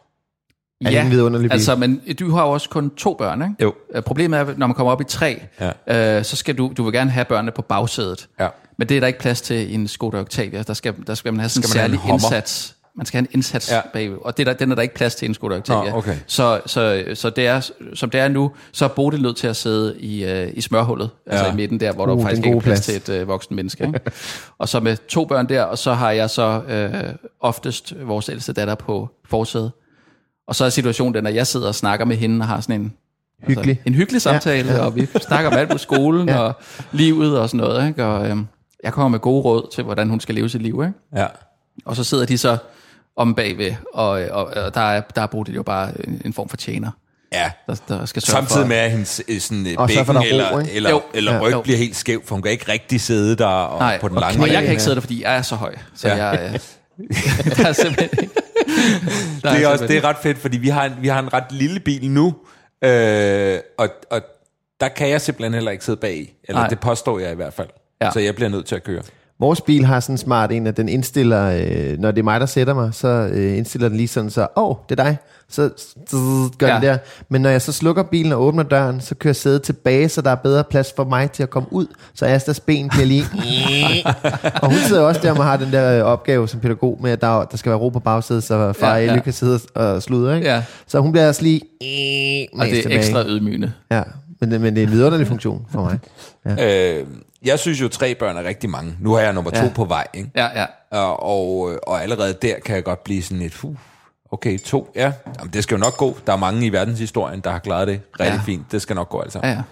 en vidunderlig bil? Altså, men du har jo også kun 2 børn, ikke? Jo. Problemet er, når man kommer op i 3, så skal du vil gerne have børnene på bagsædet. Ja. Men det er der ikke plads til i en Skoda Octavia. Der skal man have sådan en særlig indsats. Man skal have en indsats bagved, og den er der ikke plads til i en Skoda Octavia. Okay. Så det er, som det er nu, så er Bodil nødt til at sidde i smørhullet, altså i midten der, hvor der faktisk ikke er plads til et voksen menneske. Ikke? Og så med 2 børn der, og så har jeg så oftest vores ældste datter på forsædet. Og så er situationen den, at jeg sidder og snakker med hende og har sådan en hyggelig samtale, og vi snakker om alt på skolen og livet og sådan noget. Ikke? Og jeg kommer med gode råd til, hvordan hun skal leve sit liv. Ikke? Ja. Og så sidder de så om bagved, og der er Bodil jo bare en form for tjener. Ja, der skal sørge samtidig for, med, at hendes bækken eller ryg bliver helt skæv, for hun kan ikke rigtig sidde der på den lange. Og jeg kan ikke sidde der, fordi jeg er så høj. Så Der er simpelthen ikke. Det er ret fedt, fordi vi har en ret lille bil nu, og der kan jeg simpelthen heller ikke sidde bag. Eller Nej. Det påstår jeg i hvert fald. Ja. Så jeg bliver nødt til at køre. Vores bil har sådan en smart en, at den indstiller, når det er mig, der sætter mig, så indstiller den lige sådan, så det er dig. Så gør den der. Men når jeg så slukker bilen og åbner døren, så kører sædet tilbage, så der er bedre plads for mig til at komme ud. Så Astas ben bliver lige... og hun sidder også der, og har den der opgave som pædagog med, at der skal være ro på bagsædet, så far Elly kan sidde og sludre. Ikke? Ja. Så hun bliver også lige... og det er tilbage. Ekstra ydmygende. Ja, men det er en vidunderlig funktion for mig. Ja. Jeg synes jo, 3 børn er rigtig mange. Nu har jeg nummer 2 på vej, ikke? Ja. Og allerede der kan jeg godt blive sådan et... Okay, 2, ja. Jamen, det skal jo nok gå. Der er mange i verdenshistorien, der har klaret det rigtig fint. Det skal nok gå altså. Ja.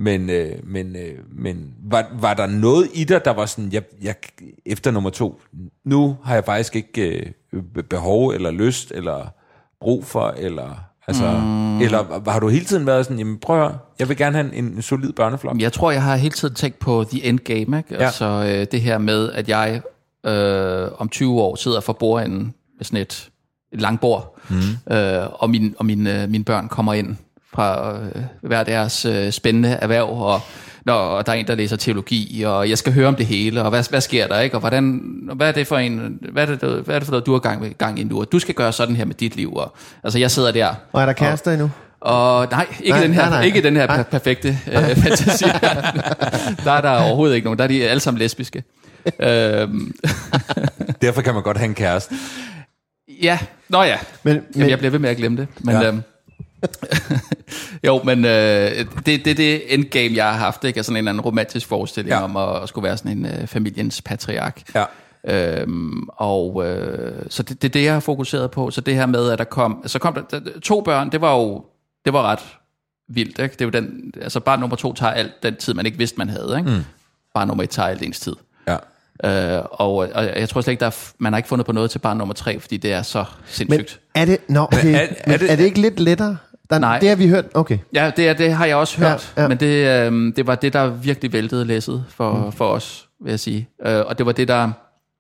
Men var der noget i dig, der var sådan, jeg efter nummer 2, nu har jeg faktisk ikke behov eller lyst eller brug for, eller eller har du hele tiden været sådan, jamen prøv at høre, jeg vil gerne have en solid børneflok? Jeg tror, jeg har hele tiden tænkt på the endgame, ikke? Ja. Altså det her med, at jeg om 20 år sidder for bordenden med sådan et langt bord, og mine børn kommer ind fra hver deres spændende erhverv, og når der er en, der læser teologi, og jeg skal høre om det hele, og hvad sker der, ikke? Og hvad er det for noget, du har gang i nu, og du skal gøre sådan her med dit liv, og altså jeg sidder der. Og er der kærester endnu? Og ikke den her perfekte fantasi. Der er der overhovedet ikke nogen, der er de alle sammen lesbiske. Derfor kan man godt have en kæreste. Ja, men jeg bliver ved med at glemme det. Men jo, men det endgame, jeg har haft, ikke, er sådan en eller anden romantisk forestilling om at skulle være sådan en familiens patriark. Ja. Så det er det, jeg har fokuseret på. Så det her med, at der kom der 2 børn, det var ret vildt, ikke? Det er jo den, altså barn nummer 2 tager alt den tid, man ikke vidste, man havde, ikke? Barn nummer 1 tager alt ens tid. Ja. Og jeg tror slet ikke, man har ikke fundet på noget til barn nummer 3, fordi det er så sindssygt. Men er det ikke lidt lettere? Nej. Det har vi hørt, okay. Ja, det har jeg også hørt, men det var det, der virkelig væltede læsset for os, vil jeg sige. Og det var det, der...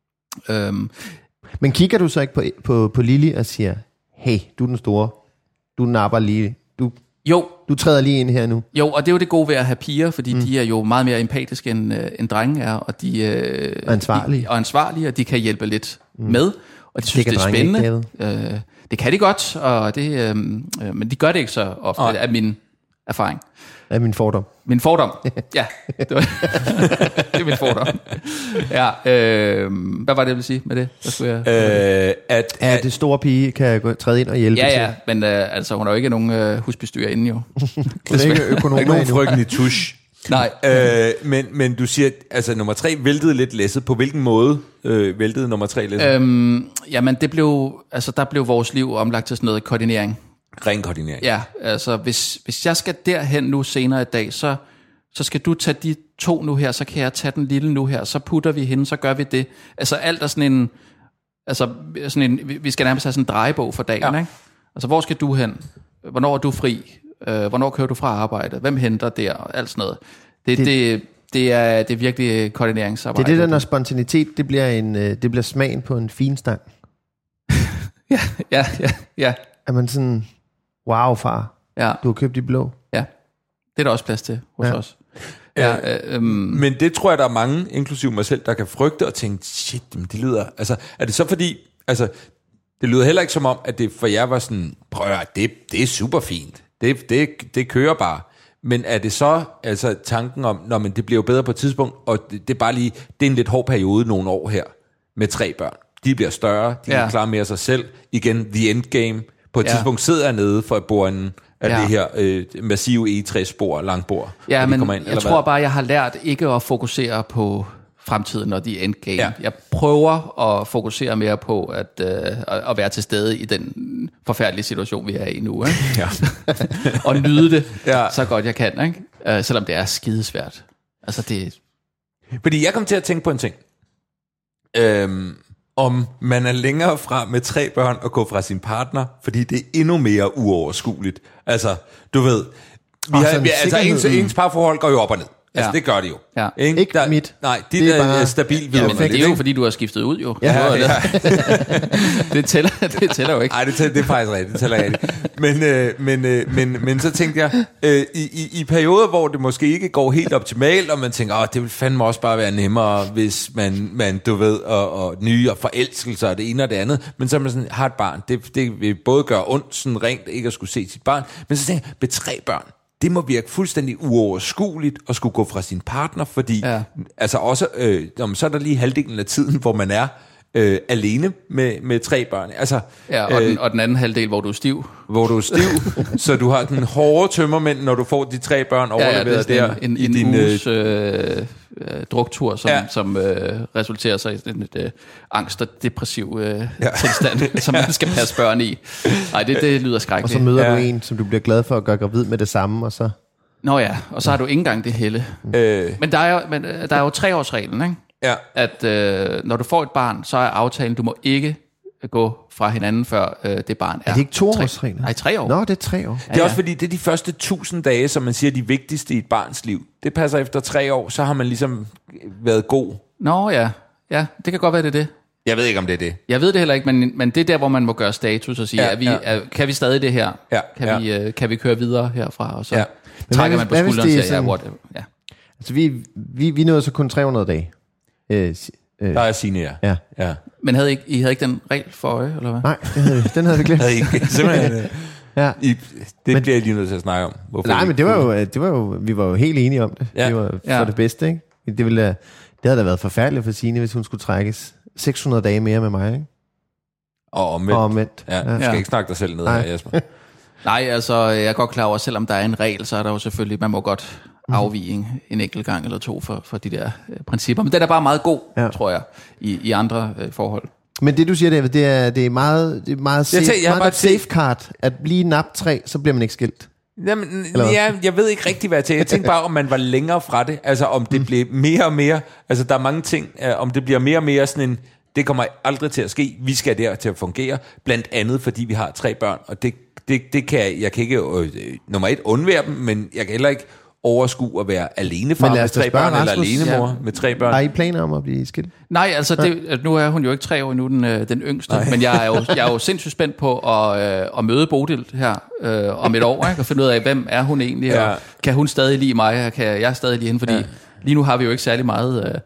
Men kigger du så ikke på Lili og siger, hey, du er den store, du napper lige, du træder lige ind her nu? Jo, og det er jo det gode ved at have piger, fordi de er jo meget mere empatiske end drenge er, og de er ansvarlige, og de kan hjælpe lidt med, og de synes, det er spændende. Ikke, det kan de godt, og men de gør det ikke så ofte, af min erfaring. Af min fordom. Min fordom, ja. Det er min fordom. Ja, hvad var det, jeg ville sige med det? At det store pige kan træde ind og hjælpe til. Ja, men altså, hun er jo ikke nogen husbestyrer inden jo. Hun er ikke økonom. Ikke nogen frygten i tusch. Nej. Men du siger, altså nummer 3 væltede lidt læsset. På hvilken måde væltede nummer 3 læsset? Jamen, der blev vores liv omlagt til sådan noget koordinering. Ren koordinering. Ja, altså hvis jeg skal derhen nu senere i dag, så skal du tage de 2 nu her, så kan jeg tage den lille nu her, så putter vi hende, så gør vi det. Altså alt er sådan en, vi skal nærmest have sådan en drejebog for dagen, ikke? Altså hvor skal du hen? Hvornår er du fri? Hvornår kører du fra arbejde? Hvem henter der? Og alt sådan noget. Det er virkelig koordineringsarbejde. Det er det der, når spontanitet, det bliver smagen på en finstang. Ja. Er man sådan, wow far, du har købt de blå. Ja, det er der også plads til hos os. Men det tror jeg, der er mange, inklusive mig selv, der kan frygte og tænke, shit, det lyder... Altså, er det så fordi... Altså, det lyder heller ikke som om, at det for jer var sådan, prøv at det er super fint. Det kører bare. Men er det så altså tanken om, når det bliver jo bedre på et tidspunkt, og det er bare lige, det er en lidt hård periode nogle år her, med 3 børn. De bliver større, de kan klare mere sig selv. Igen, the endgame. På et tidspunkt sidder jeg nede for bordenden af det her massive E3-spor, langbord. Ja, men jeg tror bare, jeg har lært ikke at fokusere på fremtiden og the endgame. Ja. Jeg prøver at fokusere mere på at være til stede i den forfærdelige situation, vi er i nu. Ikke? Ja. Og nyde det så godt jeg kan, ikke? Selvom det er skidesvært. Altså det... Fordi jeg kom til at tænke på en ting. Om man er længere fra med 3 børn og gå fra sin partner, fordi det er endnu mere uoverskueligt. Altså, du ved, ens parforhold går jo op og ned. Altså, det gør de jo. Ja. Ikke mit. Nej, det er bare stabilt. Ja, men det er jo fordi, du har skiftet ud, jo. Ja. Det tæller jo ikke. Nej, det er faktisk rigtigt. Det tæller rigtigt. Men så tænkte jeg, i perioder, hvor det måske ikke går helt optimalt, og man tænker, det vil fandme også bare være nemmere, hvis man du ved, og nye og forelskelser og det ene og det andet, men så man sådan, har et barn, det vil både gøre ondt, sådan rent ikke at skulle se sit barn, men så tænker jeg, med 3 børn, det må virke fuldstændig uoverskueligt at skulle gå fra sin partner, fordi altså også, så er der lige halvdelen af tiden, hvor man er alene med 3 børn. Altså, og den anden halvdel, hvor du er stiv. Så du har den hårde tømmermænd, når du får de 3 børn overleveret der. En uges druktur, som resulterer sig i en angst og depressiv tilstand, som man skal passe børn i. Nej, det lyder skrækkeligt. Og så møder du en, som du bliver glad for at gøre gravid med det samme, og så... Nå ja, og så har du ikke engang det helle. Men der er jo 3-årsreglen, ikke? Ja. At når du får et barn, så er aftalen, du må ikke gå fra hinanden, før det barn er... Er det ikke 2-årsreglen? Nej, 3 år. Nå, det er 3 år. Det er også fordi, det er de første 1000 dage, som man siger, de vigtigste i et barns liv. Det passer efter 3 år, så har man ligesom været god. Nå ja, det kan godt være, det er det. Jeg ved ikke, om det er det. Jeg ved det heller ikke, men det er der, hvor man må gøre status og sige, kan vi stadig det her? Ja. Kan vi køre videre herfra? Og så trækker man på skulderen og siger, whatever. Ja. Altså, vi nåede så kun 300 dage. Der er Signe, ja. Men I havde ikke den regel for øje, eller hvad? Nej, den havde vi glemt. Havde I ikke, simpelthen. Det bliver jeg lige nødt til at snakke om. Nej, men det var jo, vi var jo helt enige om det. Ja. Det var for det bedste, ikke? Det havde da været forfærdeligt for Signe, hvis hun skulle trækkes 600 dage mere med mig, ikke? Og omvendt. Ja, du skal ikke snakke dig selv ned her, Jesper. Nej, altså, jeg er godt klar over, at selvom der er en regel, så er der jo selvfølgelig, man må godt afvige en enkelt gang eller 2 for de der principper. Men den er bare meget god, tror jeg, i andre forhold. Men det du siger, David, det er meget safeguard, at lige nap 3, så bliver man ikke skilt. Jamen, jeg ved ikke rigtig, hvad jeg tænker. Jeg tænker bare, om man var længere fra det. Altså, om det blev mere og mere... Altså, der er mange ting. Om det bliver mere og mere sådan en... Det kommer aldrig til at ske. Vi skal der til at fungere. Blandt andet, fordi vi har 3 børn. Og det kan jeg kan ikke... nummer 1, undvære dem, men jeg kan heller ikke overskue at være alenefar med 3 børn, eller alenemor med 3 børn. Har I planer om at blive skilt? Nej, altså nu er hun jo ikke 3 år endnu, den yngste, men jeg er jo sindssygt spændt på at møde Bodil her om et år, ikke? Og finde ud af, hvem er hun egentlig, og kan hun stadig lide mig, og kan jeg stadig lide hende, fordi lige nu har vi jo ikke særlig meget,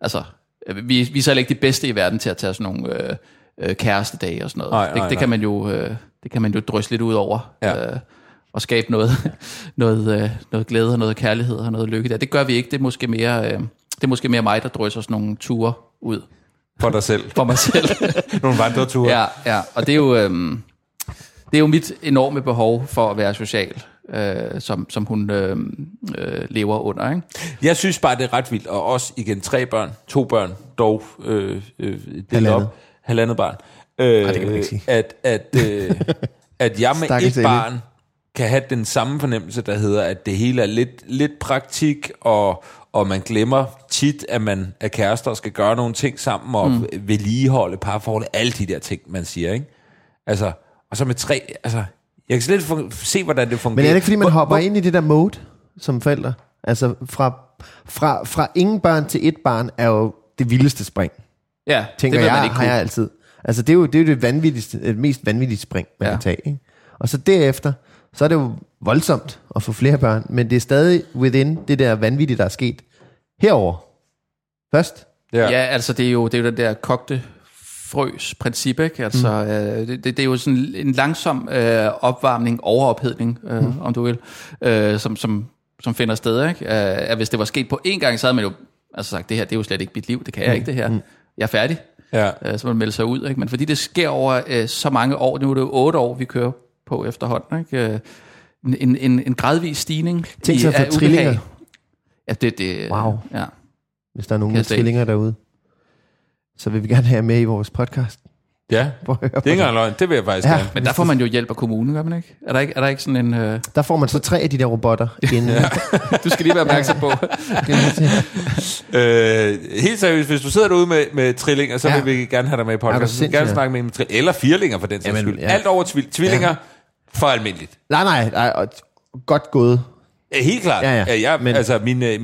vi er så ikke de bedste i verden til at tage sådan nogle kærestedage og sådan noget. Det kan man jo drysse lidt ud over. Og skabe noget glæde og noget kærlighed og noget lykke der. Det gør vi ikke. Det er måske mere mig, der drysser sådan nogle ture ud. For dig selv. For mig selv. Nogle vandreture. Ja. Og det er jo mit enorme behov for at være social, som hun lever under. Ikke? Jeg synes bare, det er ret vildt. Og også igen 3 børn, 2 børn, dog halvandet barn. Det kan man ikke sige. At jeg med et barn kan have den samme fornemmelse, der hedder, at det hele er lidt praktik, og man glemmer tit, at man er kærester og skal gøre nogle ting sammen, og vedligeholde parforhold, alle de der ting, man siger, ikke? Altså, og så med 3, altså, jeg kan slet ikke se, hvordan det fungerer. Men er det ikke, fordi man hopper ind i det der mode, som forældre? Altså, fra ingen børn til 1 barn, er jo det vildeste spring. Ja, tænker det har jeg altid. Altså, det er jo det mest vanvittige spring, man kan tage, ikke? Og så derefter, så er det jo voldsomt at få flere børn, men det er stadig within det der vanvittige, der er sket herover først. Ja, altså det er jo den der kogte frøs princip, ikke? Altså det er jo sådan en langsom opvarmning, overophedning, om du vil, som finder sted, ikke? At hvis det var sket på én gang, så havde man jo altså sagt, det her, det er jo slet ikke mit liv, det kan jeg ikke det her. Jeg er færdig. Ja. Så man melder sig ud, ikke? Men fordi det sker over så mange år, nu er det jo 8 år, vi kører på efterhånden, ikke? En gradvis stigning. Tænk sig for trillinger. Ja, det wow. Ja. Hvis der er nogen med trillinger derude, så vil vi gerne have med i vores podcast. Ja, det er ikke engang løgn. Det vil jeg faktisk gerne. Men der får man jo hjælp af kommunen, gør man ikke? Er der ikke sådan en... Der får man så 3 af de der robotter inden. Du skal lige være opmærksom på. Helt seriøst, hvis du sidder derude med trillinger, så vil vi gerne have dig med i podcasten. Vi vil gerne snakke med en trillinger. Eller firlinger for den sags skyld. Alt over tvillinger for almindeligt. Nej. Godt gået. Ja, helt klart. Ja. Men... Altså,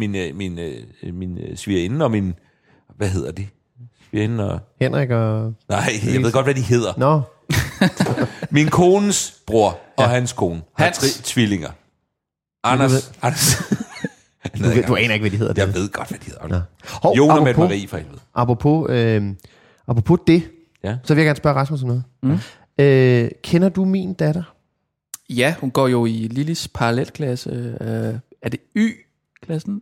min svigerinde og min... Hvad hedder de? Svigerinde og... Henrik og... Nej, jeg ved godt, hvad de hedder. Nå. Min kones bror og hans kone har tvillinger. Anders... Du aner ikke, hvad de hedder. Jeg ved godt, hvad de hedder. Jon og Mette Marie, for helvede. Apropos det, ja. Så vil jeg gerne spørge Rasmus om noget. Kender du min datter? Ja, hun går jo i Lillis parallelklasse. Er det Y-klassen?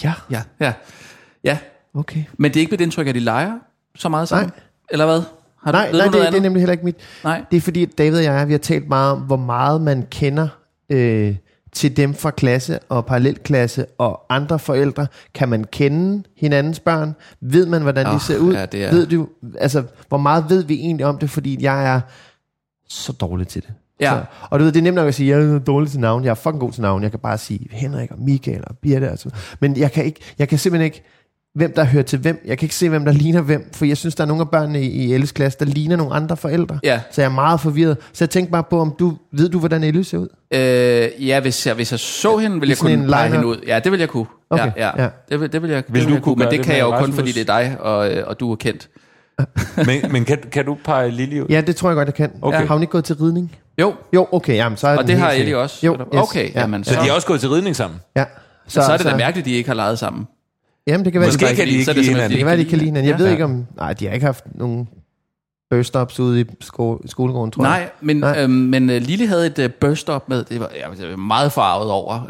Ja. Okay. Men det er ikke mit indtryk, at de leger så meget sammen? Nej. Eller hvad? Nej, det er nemlig heller ikke mit. Nej. Det er fordi, at David og jeg, vi har talt meget om, hvor meget man kender til dem fra klasse og parallelklasse og andre forældre. Kan man kende hinandens børn? Ved man, hvordan de ser ud? Ja, Ved du, altså, hvor meget ved vi egentlig om det? Fordi jeg er så dårlig til det. Ja. Så, og du ved, det er nemt nok at sige, jeg er dårlig til navn. Jeg er fucking god til navn. Jeg kan bare sige Henrik og Michael og Birte. Altså. Men jeg kan simpelthen ikke, hvem der hører til hvem. Jeg kan ikke se, hvem der ligner hvem. For jeg synes, der er nogle af børnene i Elles klasse, der ligner nogle andre forældre. Ja. Så jeg er meget forvirret. Så jeg tænkte bare på, om ved du, hvordan Elle ser ud? Ja, hvis jeg så hende, ville jeg kunne pege hende ud. Ja, det vil jeg kunne. Okay. Ja. Det vil jeg kunne. Men det kan jeg jo kun, fordi det er dig, og du er kendt. men kan du pege Lili ud? Ja, det tror jeg godt, jeg kan. Okay. Har hun ikke gået til ridning? Jo, okay, jamen, så er og det har Ellie også? Jo, yes, okay, ja. Jamen, så de har også gået til ridning sammen? Ja. Så er det da mærkeligt, at de ikke har leget sammen. Jamen, det kan være, måske kan de ikke lide hinanden. Det kan være, de kan lide hinanden. Jeg ved ikke om... Nej, de har ikke haft nogen burst-ups ude i skolegården, tror jeg. Nej, men Lili havde et burst-up med... Det var jeg meget farvet over,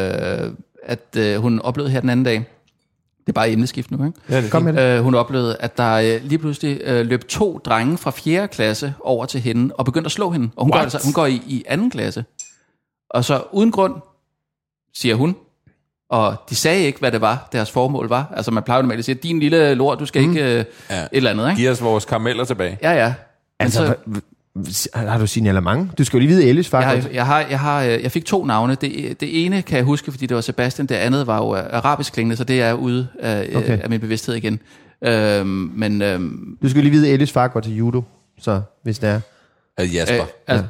at hun oplevede her den anden dag. Det er bare emneskift nu, ikke? Ja, kom med det. Hun oplevede, at der lige pludselig løb 2 drenge fra 4. klasse over til hende og begyndte at slå hende. Og hun går i 2. klasse. Og så uden grund, siger hun, og de sagde ikke, hvad det var, deres formål var. Altså man plejer normalt at sige, din lille lort, du skal ikke et eller andet, ikke? Giv os vores karameller tilbage. Ja. Altså, har du signalement? Du skal jo lige vide Ellis far. Jeg fik 2 navne. Det ene kan jeg huske, fordi det var Sebastian. Det andet var jo arabisk klingende, så det er ude af min bevidsthed igen. Du skal lige vide, Ellis far går til judo, så hvis det er. Jasper.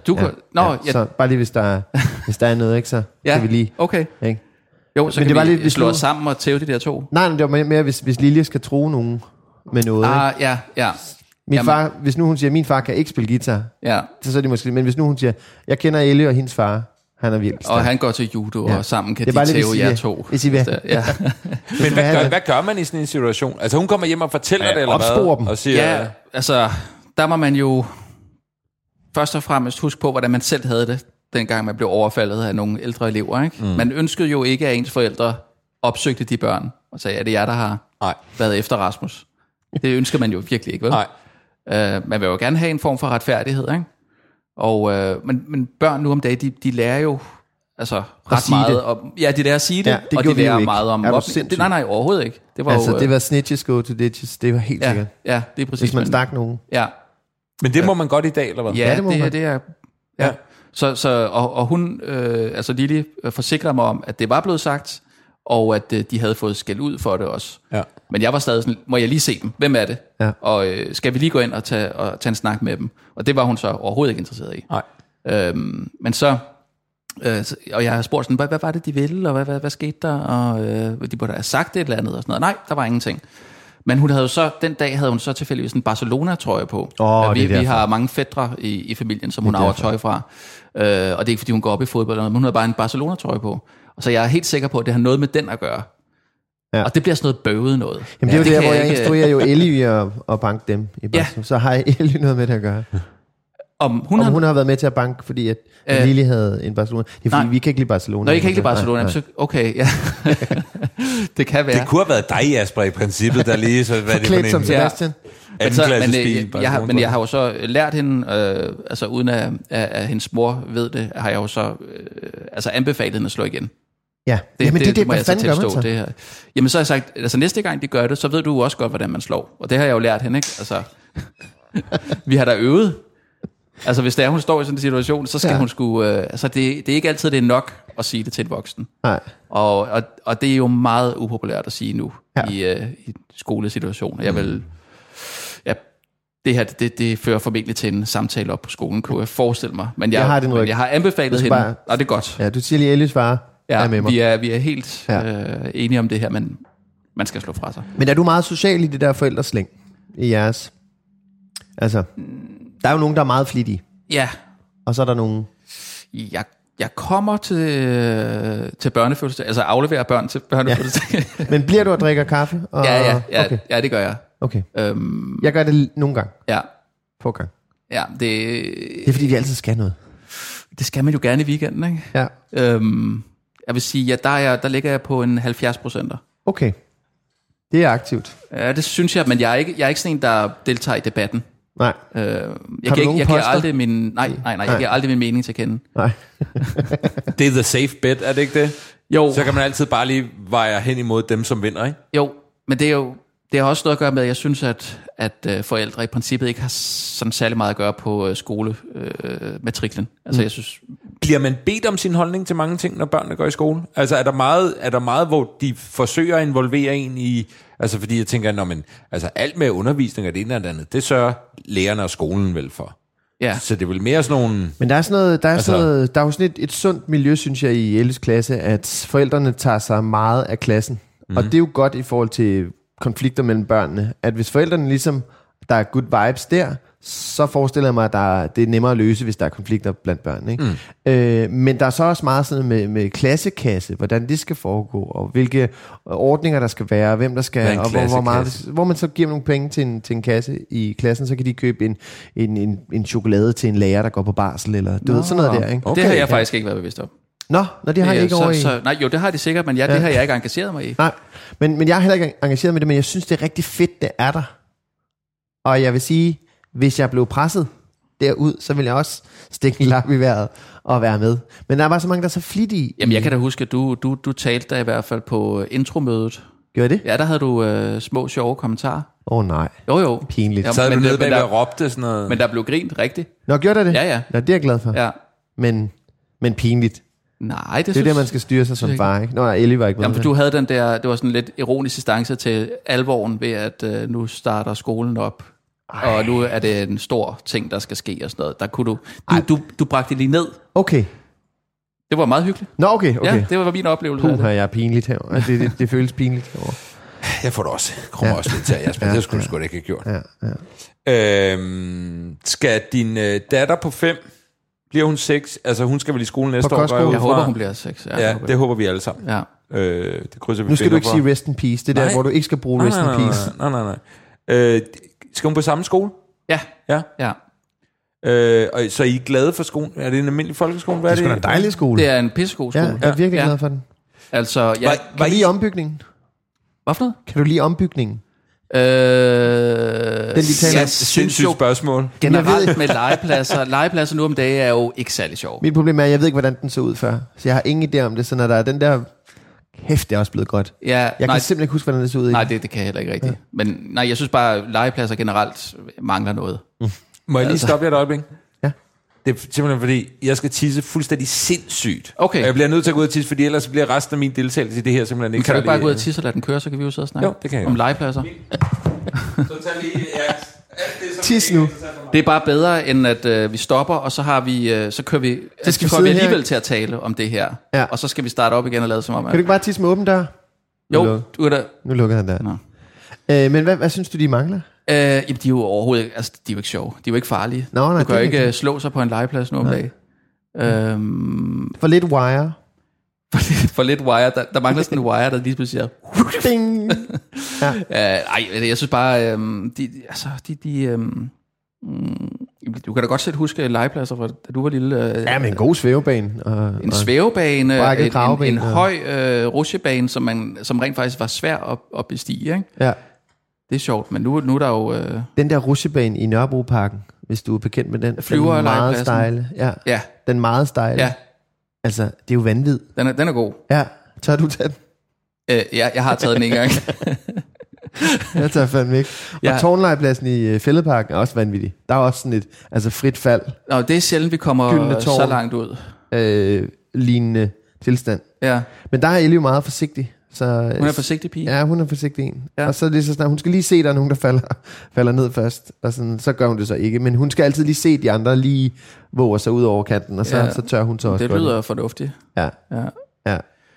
Så bare lige hvis der er noget, ikke, så kan vi lige. Okay. Ikke? Jo, så men kan vi slå os sammen og tæve de der 2. Nej, det var mere hvis Lilje skal tro nogen med noget. Ja. Min far, hvis nu hun siger, min far kan ikke spille guitar, så er det måske. Men hvis nu hun siger, jeg kender Elle og hendes far, han er vildt stærk. Og han går til judo, og sammen kan de tæve jer 2. Hvis I vil. Ja. Men hvad gør man i sådan en situation? Altså hun kommer hjem og fortæller det, eller hvad? Dem. Og siger, ja, altså der må man jo først og fremmest huske på, hvordan man selv havde det, dengang man blev overfaldet af nogle ældre elever. Ikke? Man ønskede jo ikke, at ens forældre opsøgte de børn, og sagde, er det jer, der har været efter Rasmus? Det ønsker man jo virkelig ikke, vel? Nej. Man vil jo gerne have en form for retfærdighed, ikke? Og, men børn nu om dagen, de lærer jo altså ret meget om, de lærer at sige det, og de lærer meget om mobning. Nej, overhovedet ikke. Det var altså, det var snitches go to ditches, det var helt sikkert. Ja, det er præcis. Hvis man stak nogen. Ja. Men det må man godt i dag, eller hvad? Ja, det er. Ja. Så hun, altså Lili, forsikrede mig om, at det var blevet sagt, og at de havde fået skæld ud for det også. Ja. Men jeg var stadig sådan, må jeg lige se dem? Hvem er det? Ja. Og skal vi lige gå ind og tage en snak med dem? Og det var hun så overhovedet ikke interesseret i. Nej. Men så, og jeg har spurgt sådan, hvad var det, de ville, og hvad skete der? Og de burde have sagt et eller andet og sådan noget. Nej, der var ingenting. Men hun havde jo så, den dag havde hun så tilfældigvis en Barcelona-trøje på. Vi har mange fætre i familien, som hun arver tøj fra. Og det er ikke, fordi hun går op i fodbold, men hun havde bare en Barcelona-trøje på. Og så jeg er helt sikker på, at det har noget med den at gøre. Ja. Og det bliver sådan noget bøvet noget. Jamen det er jo der, hvor jeg instruerer jo Ellie i at banke dem i Barcelona. Så har Ellie noget med det at gøre. Om hun har været med til at banke, fordi at Lili havde en Barcelona. Det er fordi, vi kan ikke lide Barcelona. Når I kan ikke lide Barcelona, så okay, ja. Det kan være. Det kunne have været dig, Jasper, i princippet, der lige så hvad det for en. Som Sebastian. Men jeg har jo så lært hende, altså uden at hendes mor ved det, har jeg jo så anbefalet hende at slå igen. Ja, det må jeg så tilstå. Det her. Jamen så har jeg sagt, altså næste gang de gør det, så ved du også godt, hvordan man slår. Og det har jeg jo lært hende, ikke? Altså, vi har da øvet. Altså hvis hun står i sådan en situation, så skal hun sgu... altså det er ikke altid, det er nok at sige det til en voksen. Nej. Og det er jo meget upopulært at sige nu i skolesituationer. Jeg vil... Det her, det fører formentlig til en samtale op på skolen, kunne jeg forestille mig. Men jeg har anbefalet hende, og det er godt. Ja, du siger lige Ellis far. er med mig. Vi er helt enige om det her, men man skal slå fra sig. Men er du meget social i det der forældreslæng i jeres? Altså, der er jo nogen, der er meget flittige. Ja. Og så er der nogen... Jeg kommer til børnefødselsdag, altså afleverer børn til børnefødselsdag. Ja. Men bliver du at drikke kaffe? Og... Ja, okay. Ja, det gør jeg. Okay. Jeg gør det nogle gange. Ja. Få gange. Ja, det er fordi, vi altid skal noget. Det skal man jo gerne i weekenden, ikke? Ja. Jeg vil sige, der ligger jeg på en 70%. Okay. Det er aktivt. Ja, det synes jeg, men jeg er ikke sådan en, der deltager i debatten. Nej. Jeg giver aldrig min mening til at kende. Nej. Det er the safe bet, er det ikke det? Jo. Så kan man altid bare lige veje hen imod dem, som vinder, ikke? Jo, men det har også noget at gøre med, at jeg synes, at forældre i princippet ikke har sådan særlig meget at gøre på skolematriklen. Altså, jeg synes... Bliver man bedt om sin holdning til mange ting, når børnene går i skole? Altså, er der meget, hvor de forsøger at involvere en i... Altså, fordi jeg tænker, alt med undervisning og det ene og det andet, det sørger lærerne og skolen vel for. Ja. Så det er vel mere sådan nogle... Men der er sådan noget, der er jo sådan et sundt miljø, synes jeg, i Elles klasse, at forældrene tager sig meget af klassen. Og det er jo godt i forhold til konflikter mellem børnene, at hvis forældrene ligesom, der er good vibes der, så forestiller jeg mig, at det er nemmere at løse, hvis der er konflikter blandt børn. Ikke? Men der er så også meget sådan med klassekasse, hvordan det skal foregå, og hvilke ordninger der skal være, hvem der skal, og hvor man så giver nogle penge til en kasse i klassen, så kan de købe en chokolade til en lærer, der går på barsel, eller du ved, sådan noget der. Ikke? Okay. Det har jeg faktisk ikke været bevidst om. Nå, det har jeg ikke over i... Nej, jo, det har de sikkert, men det har jeg ikke engageret mig i. Nej, men jeg har heller ikke engageret med det, men jeg synes, det er rigtig fedt, det er der. Og jeg vil sige, hvis jeg blev presset derud, så ville jeg også stikke en lap i vejret og være med. Men der var så mange, der er så flittige. Jamen, jeg kan da huske, at du talte der i hvert fald på intromødet. Gjorde det? Ja, der havde du små, sjove kommentarer. Nej. Jo. Pinligt. Ja, så havde du nede bag og råbte sådan noget. Men der blev grint rigtigt. Nå, gjorde der det? Ja. Nå, det er jeg glad for. Ja. Men pinligt. Nej, det er der, man skal styre sig som far, ikke? Nå, Ellie var ikke med. Jamen, for du havde den der, det var sådan lidt ironisk distance til alvoren ved, at nu starter skolen op. Ej. Og nu er det en stor ting, der skal ske og sådan noget. Der kunne du bragte det lige ned. Okay. Det var meget hyggeligt. Nå, okay. Ja, det var min oplevelse. Jeg er pinligt her. Altså, det føles pinligt herovre. Jeg får det også. Kommer også lidt til at Jasper. Det skulle du sgu da ikke have gjort. Ja. Skal din datter på 5, bliver hun 6? Altså, hun skal vel i skole næste år? Jeg håber, hun bliver 6. Ja, det håber vi alle sammen. Ja. Det krydser vi. Nu skal du ikke sige rest in peace. Det er der, hvor du ikke skal bruge rest in peace. Nej. Skal hun på samme skole? Ja. Og så er I glade for skolen? Er det en almindelig folkeskole? Hvad det er sgu da en dejlig skole. Det er en pissegod skole. Ja, jeg er virkelig glad for den. Altså, kan du lide ombygningen? Hvad for noget? Kan du lide ombygningen? Den de taler sindssygt spørgsmål. Generelt med legepladser nu om dagen er jo ikke særlig sjov. Mit problem er, at jeg ved ikke, hvordan den så ud før. Så jeg har ingen idé om det. Så når der er den der... Hæft, det er også blevet godt. Ja, jeg kan simpelthen ikke huske, hvordan det så ud. Nej, det kan jeg heller ikke rigtigt. Ja. Men nej, jeg synes bare, at legepladser generelt mangler noget. Må jeg lige stoppe jer et øjeblik? Ja. Det er simpelthen fordi, jeg skal tisse fuldstændig sindssygt. Okay. Og jeg bliver nødt til at gå ud og tisse, fordi ellers bliver resten af min deltagelse i det her simpelthen ikke. Men kan du ikke bare gå ud og tisse og lade den køre, så kan vi jo sidde og snakke jo, det kan jeg om legepladser? Så tag lige... Tis nu. Det er bare bedre, end at vi stopper, og så har vi, så kører vi... Så kommer vi alligevel til at tale om det her. Ja. Og så skal vi starte op igen og lade som om... Kan du ikke bare tisse med åben dør? Jo, du er der. Nu lukker han der. Men hvad synes du, de mangler? Jamen, de er jo overhovedet ikke... Altså, de er jo ikke sjove. De er jo ikke farlige. Nej, du kan jo ikke slå sig på en legeplads nu om dagen. For lidt wire. For lidt wire. Der mangler sådan en wire, der lige pludselig siger... Ding! Jeg synes bare... du kan da godt selv huske legepladser, fra da du var lille. Ja, men en god svævebane. En svævebane, en høj rutsjebane, som rent faktisk var svær at bestige. Ikke? Ja. Det er sjovt, men nu er der jo... Den der rutsjebane i Nørrebroparken, hvis du er bekendt med den. Flyver den meget stejle. Ja. Den meget stejle. Ja. Altså, det er jo vanvid. Den er god. Ja. Tør du tage den? Jeg har taget den en gang. Jeg tager fandme ikke. Og Tårnlegepladsen i Fælledparken er også vanvittig. Der er også sådan et frit fald. Nå, det er sjældent, vi kommer så langt ud. Lignende tilstand. Ja. Men der er Ellie jo meget forsigtig. Så, hun er forsigtig pige. Ja, hun er forsigtig en. Ja. Og så er det så snart, hun skal lige se, der er nogen, der falder ned først. Og sådan, så gør hun det så ikke. Men hun skal altid lige se de andre lige våger sig ud over kanten. Og så tør hun så også. Det lyder fornuftigt. Ja.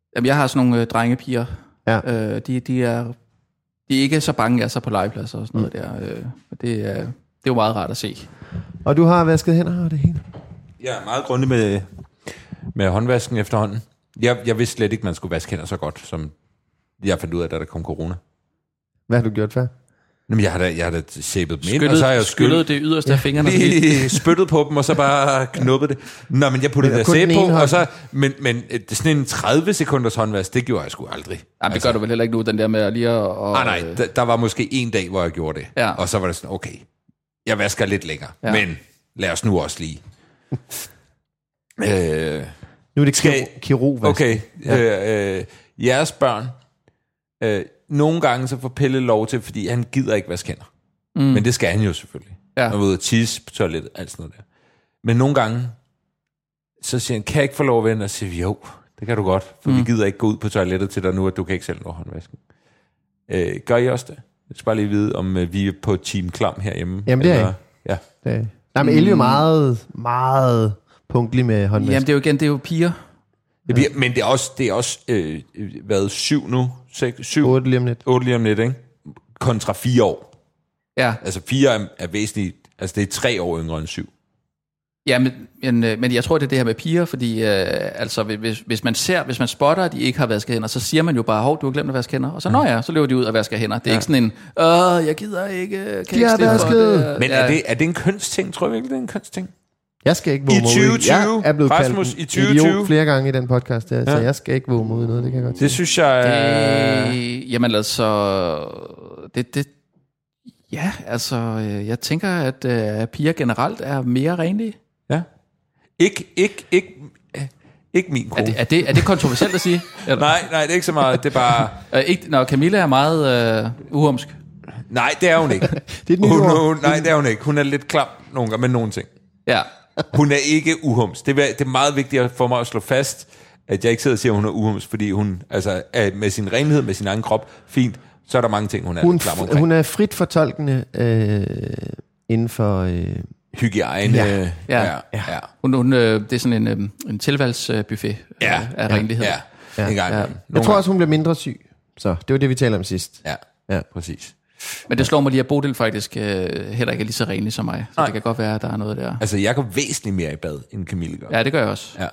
Jamen, jeg har sådan nogle drengepiger. Ja. De er ikke så bange af sig på legepladser og sådan noget der. Det er jo meget rart at se. Og du har vasket hænder og det hele? Jeg er meget grundig med håndvasken efterhånden. Jeg vidste slet ikke, man skulle vaske hænder så godt, som jeg fandt ud af, da der kom corona. Hvad har du gjort før? Jamen, jeg har da shapet dem ind, og så har jeg skyllet det yderste af fingrene. Lige spyttet på dem, og så bare knuppet det. Nå, men jeg puttede der sæbe på, og så... Men sådan en 30 sekunders håndvask, det gjorde jeg sgu aldrig. Jamen, det gør du vel heller ikke nu, den der med lige at... Nej, der var måske en dag, hvor jeg gjorde det. Ja. Og så var det sådan, okay, jeg vasker lidt længere, men lad os nu også lige... Nu er det kirurgvask. Okay, jeres børn... nogle gange så får Pelle lov til, fordi han gider ikke vaske hænder. Men det skal han jo selvfølgelig. Ja. Og ud og tisse på toilettet, alt sådan noget der. Men nogle gange, så siger han, kan jeg ikke få lov at vende? Og siger jo, det kan du godt, for vi gider ikke gå ud på toilettet til dig nu, at du kan ikke selv nå håndvasken. Gør I også det? Jeg skal bare lige vide, om vi er på Team Klam herhjemme. Jamen det er ja. Nej, men Elle er jo meget, meget punktlig med håndvasken. Jamen det er jo piger. Men det er også været 7 nu? 7? 8 lige om lidt. 8 lige om lidt, ikke? Kontra 4 år. Ja. Altså 4 er væsentligt, altså det er 3 år yngre end 7. Ja, men jeg tror, det er det her med piger, fordi altså, hvis man spotter, at de ikke har vasket hænder, så siger man jo bare, hov, du har glemt at vaske hænder. Og så så løber de ud og vasker hænder. Det er ikke sådan en, jeg gider ikke, kan de har vasket. Men er det en kønsting? Tror jeg virkelig, det er en kønsting? Jeg skal ikke våge mig ud. Jeg er blevet Rasmus, kaldt en idiot flere gange i den podcast der, så jeg skal ikke våge mig ud i noget, det kan jeg godt sige. Det synes jeg... Jamen altså... Ja, altså... Jeg tænker, at piger generelt er mere renlige. Ja. Ikke min kone. Er det kontroversielt at sige? Nej, det er ikke så meget. Det er bare... Når Camilla er meget uhumsk. Nej, det er hun ikke. Det er den nye ord. Nej, det er hun ikke. Hun er lidt klam nogle gange med nogle ting. Ja. Hun er ikke uhums. Det er meget vigtigt for mig at slå fast, at jeg ikke sidder og siger, at hun er uhums, fordi hun altså, er med sin renhed, med sin egen krop, fint, så er der mange ting, hun er lidt klam omkring. Hun er frit fortolkende inden for... hygiejne. Ja. Hun, det er sådan en tilvalgsbuffet af renlighed. Ja. Jeg tror også, hun bliver mindre syg. Så det var det, vi talte om sidst. Ja, præcis. Men det slår mig lige, at Bodil faktisk heller ikke er lige så renlig som mig. Så det kan godt være, at der er noget der. Altså, jeg går væsentligt mere i bad, end Camille gør. Ja, det gør jeg også. Ja.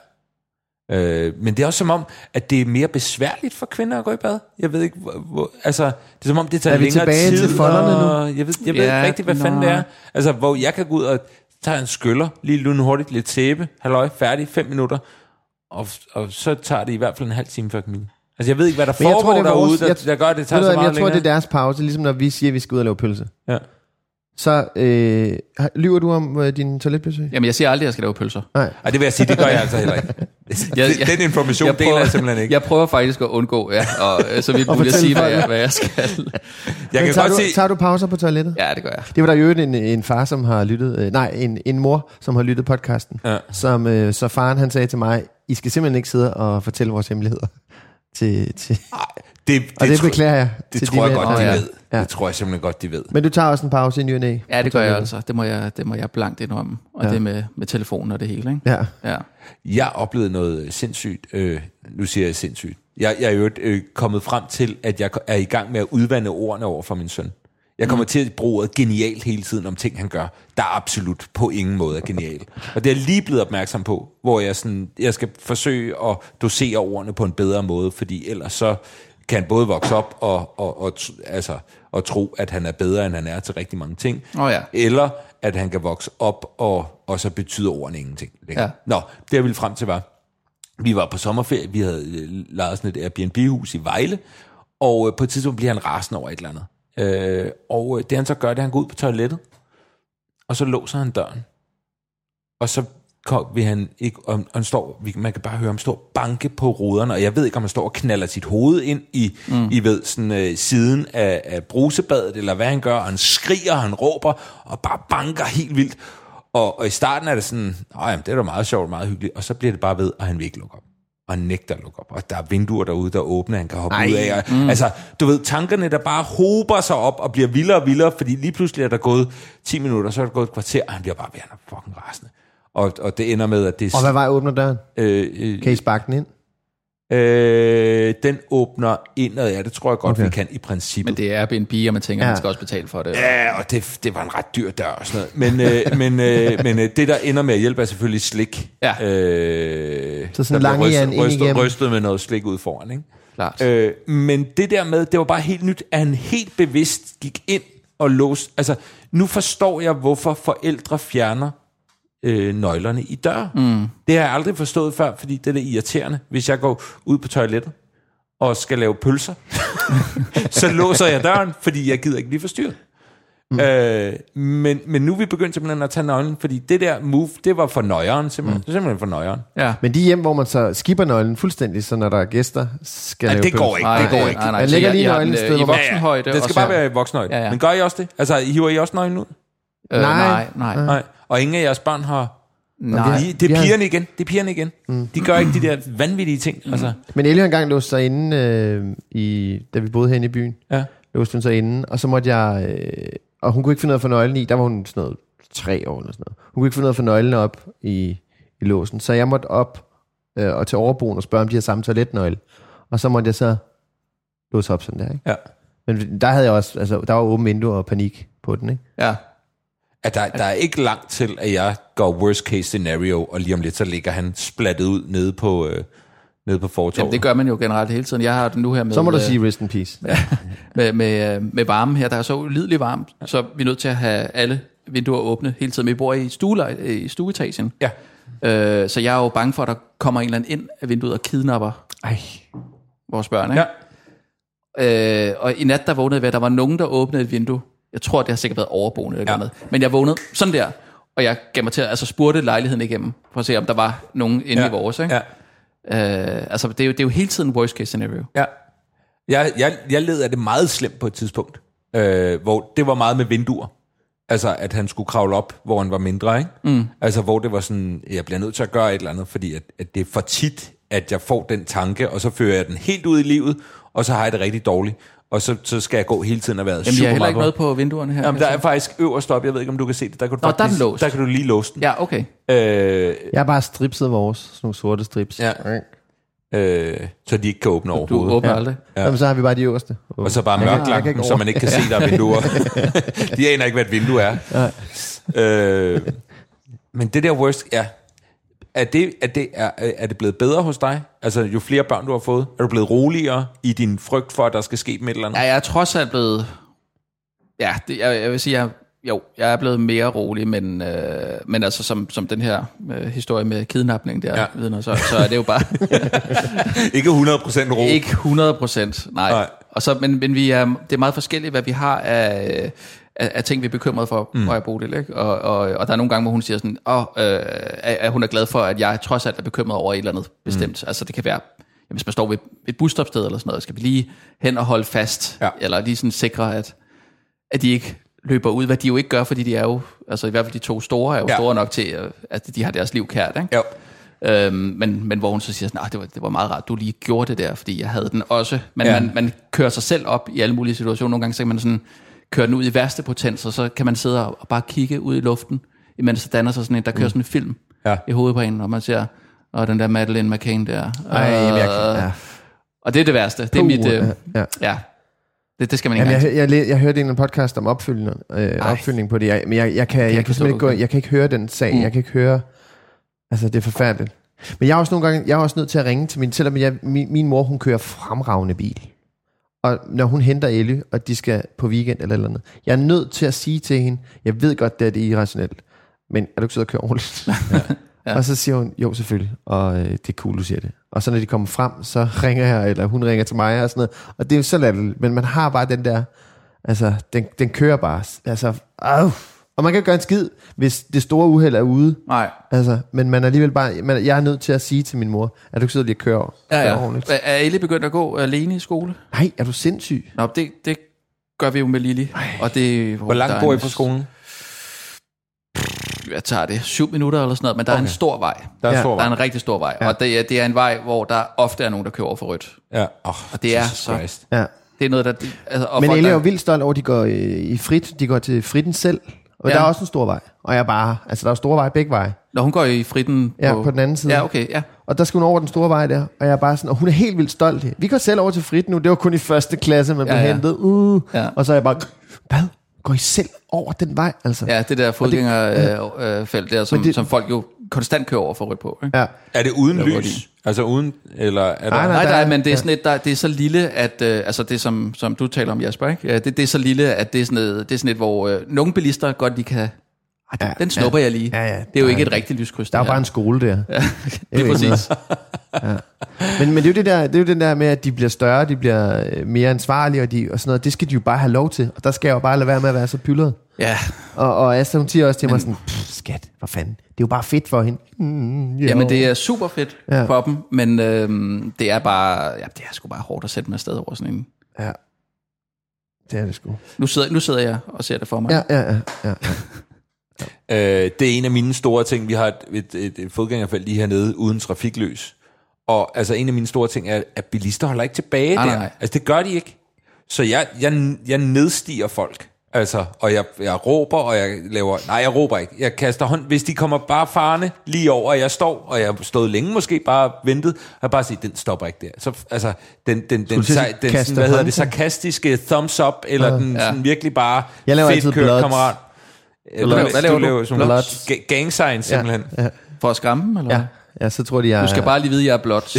Men det er også som om, at det er mere besværligt for kvinder at gå i bad. Jeg ved ikke, altså, det er som om, det tager længere tid. Til folderne nu? Jeg ved ikke rigtig, hvad fanden det er. Altså, hvor jeg kan gå ud og tage en skyller, lige lunde hurtigt, lidt sæbe, halløj, færdig, 5 minutter, og så tager det i hvert fald en halv time før Camille. Altså, jeg ved ikke, hvad der foregår derude, der gør, det tager så meget længere. Jeg tror, det er deres pause, ligesom når vi siger, at vi skal ud og lave pølse. Ja. Så lyver du om din toiletbesøg? Jamen, jeg siger aldrig, at jeg skal lave pølser. Nej, det vil jeg sige, det gør jeg altså heller ikke. Den information deler jeg simpelthen ikke. Jeg prøver faktisk at undgå, og så vidt muligt at sige, hvad jeg skal. Tager du pauser på toilettet? Ja, det gør jeg. Det var der jo en far, som har lyttet... en mor, som har lyttet podcasten. Ja. Så faren, han sagde til mig, I skal simpelthen ikke sidde og fortælle vores hemmeligheder til det beklager jeg. Det tror jeg godt, de ved. Ja. Det tror jeg simpelthen godt, de ved. Men du tager også en pause i ny og næ? Ja, det gør jeg altså. Det må jeg blankt indrømme. Og det med telefonen og det hele, ikke? Ja. Jeg oplevede noget sindssygt. Nu siger jeg sindssygt. Jeg er jo kommet frem til, at jeg er i gang med at udvande ordene over for min søn. Jeg kommer til at bruge ordet genialt hele tiden om ting, han gør, der absolut på ingen måde er genial. Og det er jeg lige blevet opmærksom på, hvor jeg skal forsøge at dosere ordene på en bedre måde, fordi ellers så kan han både vokse op og tro, at han er bedre, end han er til rigtig mange ting. Eller at han kan vokse op, og så betyder ordene ingenting. Ja. Nå, det jeg ville frem til var, vi var på sommerferie, vi havde lejet sådan et Airbnb-hus i Vejle, og på et tidspunkt bliver han rasende over et eller andet. Og det han så gør, det er, han går ud på toilettet, og så låser han døren. Og så vil han ikke, og han står, man kan bare høre ham stå banke på ruderne, og jeg ved ikke, om han står og knaller sit hoved ind i ved sådan siden af brusebadet, eller hvad han gør, og han skriger, han råber, og bare banker helt vildt. Og i starten er det sådan, jamen, det er da meget sjovt, meget hyggeligt, og så bliver det bare ved, og han vil ikke lukke op. Og han nægter at lukke op. Og der er vinduer derude, der åbner, han kan hoppe ud af. Altså, du ved, tankerne, der bare hober sig op og bliver vildere og vildere, fordi lige pludselig er der gået 10 minutter, så er der gået et kvarter, og han bliver bare ved, han er fucking rasende. Og det ender med, at det... Og hvad vej åbner døren? Kan I sparke den ind? Den åbner indad, ja, det tror jeg godt, vi kan i princippet. Men det er Airbnb, og man tænker, man skal også betale for det. Ja, og det var en ret dyr dør og sådan noget. Men det, der ender med at hjælpe, er selvfølgelig slik. Ja. Så sådan lang ind igennem. Rystet med noget slik ud foran, ikke? Klart. Men det der med, det var bare helt nyt, at han helt bevidst gik ind og låste. Altså, nu forstår jeg, hvorfor forældre fjerner nøglerne i døren. Det har jeg aldrig forstået før, fordi det er irriterende. Hvis jeg går ud på toilettet og skal lave pølser, så låser jeg døren, fordi jeg gider ikke blive forstyrret. Men nu er vi begyndt simpelthen at tage nøglen, fordi det der move, det var for nøjeren simpelthen. Det er simpelthen for nøjeren. Ja. Men de hjem, hvor man så skipper nøglen fuldstændig, så når der er gæster, skal lave det går ikke. Det går ikke. Nej, man lægger lige nøglen et sted, i voksenhøjde. Det skal bare være i voksenhøjde. Ja. Men gør I også det? Altså, hiver I også nøglen ud? Nej. Og ingen af jeres børn har... Nej. Det er pigerne igen. De gør ikke de der vanvittige ting. Altså. Men Ellie engang låste sig inde, da vi boede herinde i byen. Ja. Låste hun sig inde, og så måtte jeg... og hun kunne ikke finde ud af at få nøglen i. Der var hun sådan noget 3 år eller sådan noget. Hun kunne ikke finde ud af at få nøglen op i låsen. Så jeg måtte op og til overboen og spørge, om de havde samme toiletnøgle. Og så måtte jeg så låse op sådan der, ikke? Ja. Men der havde jeg også... Altså, der var åbent vindue og panik på den, ikke? Ja. At der er ikke langt til, at jeg går worst case scenario, og lige om lidt, så ligger han splattet ud nede på fortorvet. Jamen, det gør man jo generelt hele tiden. Jeg har det nu her med... Så må du sige rest in peace. med varme her. Der er så ulidelig varmt, så vi er nødt til at have alle vinduer åbne hele tiden. Vi bor i stueetagen. Ja. Så jeg er jo bange for, at der kommer en eller anden ind af vinduet og kidnapper vores børn, ikke? Ja. Og i nat, der vågnede jeg, at der var nogen, der åbnede et vindue. Jeg tror, det har sikkert været overboende eller noget. Men jeg vågnede sådan der, og jeg gav mig til at spurgte lejligheden igennem, for at se, om der var nogen inde i vores, ikke? Ja. Altså, det er jo hele tiden worst case scenario. Ja. Jeg led af det meget slemt på et tidspunkt, hvor det var meget med vinduer. Altså, at han skulle kravle op, hvor han var mindre, ikke? Altså, hvor det var sådan, jeg bliver nødt til at gøre et eller andet, fordi at det er for tit, at jeg får den tanke, og så fører jeg den helt ud i livet, og så har jeg det rigtig dårligt. Og så skal jeg gå hele tiden og være super meget. Jamen, jeg har heller ikke noget på vinduerne her. Jamen, der er faktisk øverst op, jeg ved ikke, om du kan se det. Der kan du der er den låst. Der kan du lige låse den. Ja, okay. Jeg har bare stripset vores, sådan nogle sorte strips. Ja. Så de ikke kan åbne overhovedet. Du åbner aldrig. Ja. Jamen, så har vi bare de øverste. Og så bare mørk lampen, så man ikke kan se, der er vinduer. De aner ikke, hvad et vindue er. Men det der worst... Ja. Er det blevet bedre hos dig? Altså, jo flere børn du har fået, er du blevet roligere i din frygt for, at der skal ske dem et eller andet? Ja, jeg er trods alt blevet... Ja, jeg vil sige, jeg er blevet mere rolig, men altså som den her historie med kidnapning der, så er det jo bare... Ikke 100% ro. Ikke 100%, nej. Og så, men det er meget forskelligt, hvad vi har af ting, vi er bekymret for, hvor jeg bor det, ikke? Og der er nogle gange, hvor hun siger sådan, at hun er glad for, at jeg trods alt er bekymret over et eller andet bestemt. Altså det kan være, hvis man står ved et busstopsted eller sådan noget, skal vi lige hen og holde fast, eller lige sådan sikre, at de ikke løber ud, hvad de jo ikke gør, fordi de er jo, altså i hvert fald de 2 store, er jo store nok til, at de har deres liv kært, ikke? Jo. Men hvor hun så siger sådan, det var meget rart, du lige gjorde det der, fordi jeg havde den også. Men man kører sig selv op i alle mulige situationer. Nogle gange så kan man sådan køre den ud i værste potens, og så kan man sidde og bare kigge ud i luften, imens der danner sig sådan en, der kører sådan en film i hovedet på en, og man ser, den der Madeleine McCann der. Og det er det værste. Det er mit... Det skal man ikke jeg hørte en podcast om opfølgning på det, men jeg kan simpelthen ikke gå, jeg kan ikke høre den sag, jeg kan ikke høre, altså det er forfærdeligt. Men jeg er også nogle gange, jeg er også nødt til at ringe til selvom min mor, hun kører fremragende bil, og når hun henter Ellie, og de skal på weekend eller andet, jeg er nødt til at sige til hende, jeg ved godt, det er irrationelt, men er du ikke sød at køre ordentligt? Og så siger hun, jo selvfølgelig, og det er cool, du siger det. Og så når de kommer frem, så ringer jeg, eller hun ringer til mig og sådan noget. Og det er jo så latterligt, men man har bare den der, altså, den kører bare, altså, og man kan gøre en skid, hvis det store uheld er ude. Nej. Altså, men man er alligevel bare, jeg er nødt til at sige til min mor, at du ikke sidder lige at køre ordentligt. Er Ellie begyndt at gå alene i skole? Nej, er du sindssyg? Nå, det gør vi jo med Lili. Og det, hvor langt går I på skolen? Jeg tager det 7 minutter eller sådan noget, men der er en stor vej. Der er en rigtig stor vej, og det er en vej, hvor der ofte er nogen, der kører over for rødt. Ja. Og det er så... Ja. Det er noget, der... Altså, men Ellie er jo vildt stolt over, at de går i frit. De går til fritten selv, Og der er også en stor vej. Og jeg bare, altså der er store veje begge veje. Når hun går i fritten på den anden side. Ja, okay, ja. Og der skal hun over den store vej der. Og jeg er bare sådan, og hun er helt vildt stolt. Vi går selv over til fritten nu. Det var kun i første klasse, man blev hentet. Og så er jeg bare, hvad? Går I selv over den vej? Altså. Ja, det der fodgængerfelt der, som folk jo konstant kører over for rødt på. Ikke? Ja. Er det uden lys? Altså uden, eller er der... Nej, men det er sådan et, det er så lille, at altså det som du taler om, Jasper, ikke? Ja, det er så lille, at det er sådan et, hvor nogle bilister godt lige kan... Den snupper jeg lige. Ja, det er jo ikke et rigtigt lyskryds. Der er bare en skole der. Ja, det er præcis. Men det er jo det der, den der med, at de bliver større, de bliver mere ansvarlige, og sådan noget. Det skal de jo bare have lov til. Og der skal jeg jo bare lade være med at være så pyldet. Ja. Og Asta, hun siger også til mig sådan, skat, hvor fanden. Det er jo bare fedt for hende. Jamen, det er super fedt for dem, men det er bare, det er sgu bare hårdt at sætte mig afsted over sådan en. Ja. Det er det sgu. Nu sidder jeg og ser det for mig. Ja. Det er en af mine store ting. Vi har et fodgængerfelt lige hernede uden trafiklys. Og altså en af mine store ting er, at bilister holder ikke tilbage der. Nej. Altså det gør de ikke. Så jeg nedstiger folk. Altså, og jeg råber, og jeg laver... Nej, jeg råber ikke. Jeg kaster hånd. Hvis de kommer bare farne lige over, og jeg står, og jeg har stået længe måske bare ventet, og jeg bare siger, den stopper ikke der. Så altså, den sådan, hvad hedder det, sarkastiske thumbs up, eller den sådan virkelig bare fedt kørt kammerat. Hvad laver du? Blood. Gang sign, simpelthen. Ja. For at skræmme dem, eller? Ja, så tror de, jeg... Du skal bare lige vide, at jeg er blot.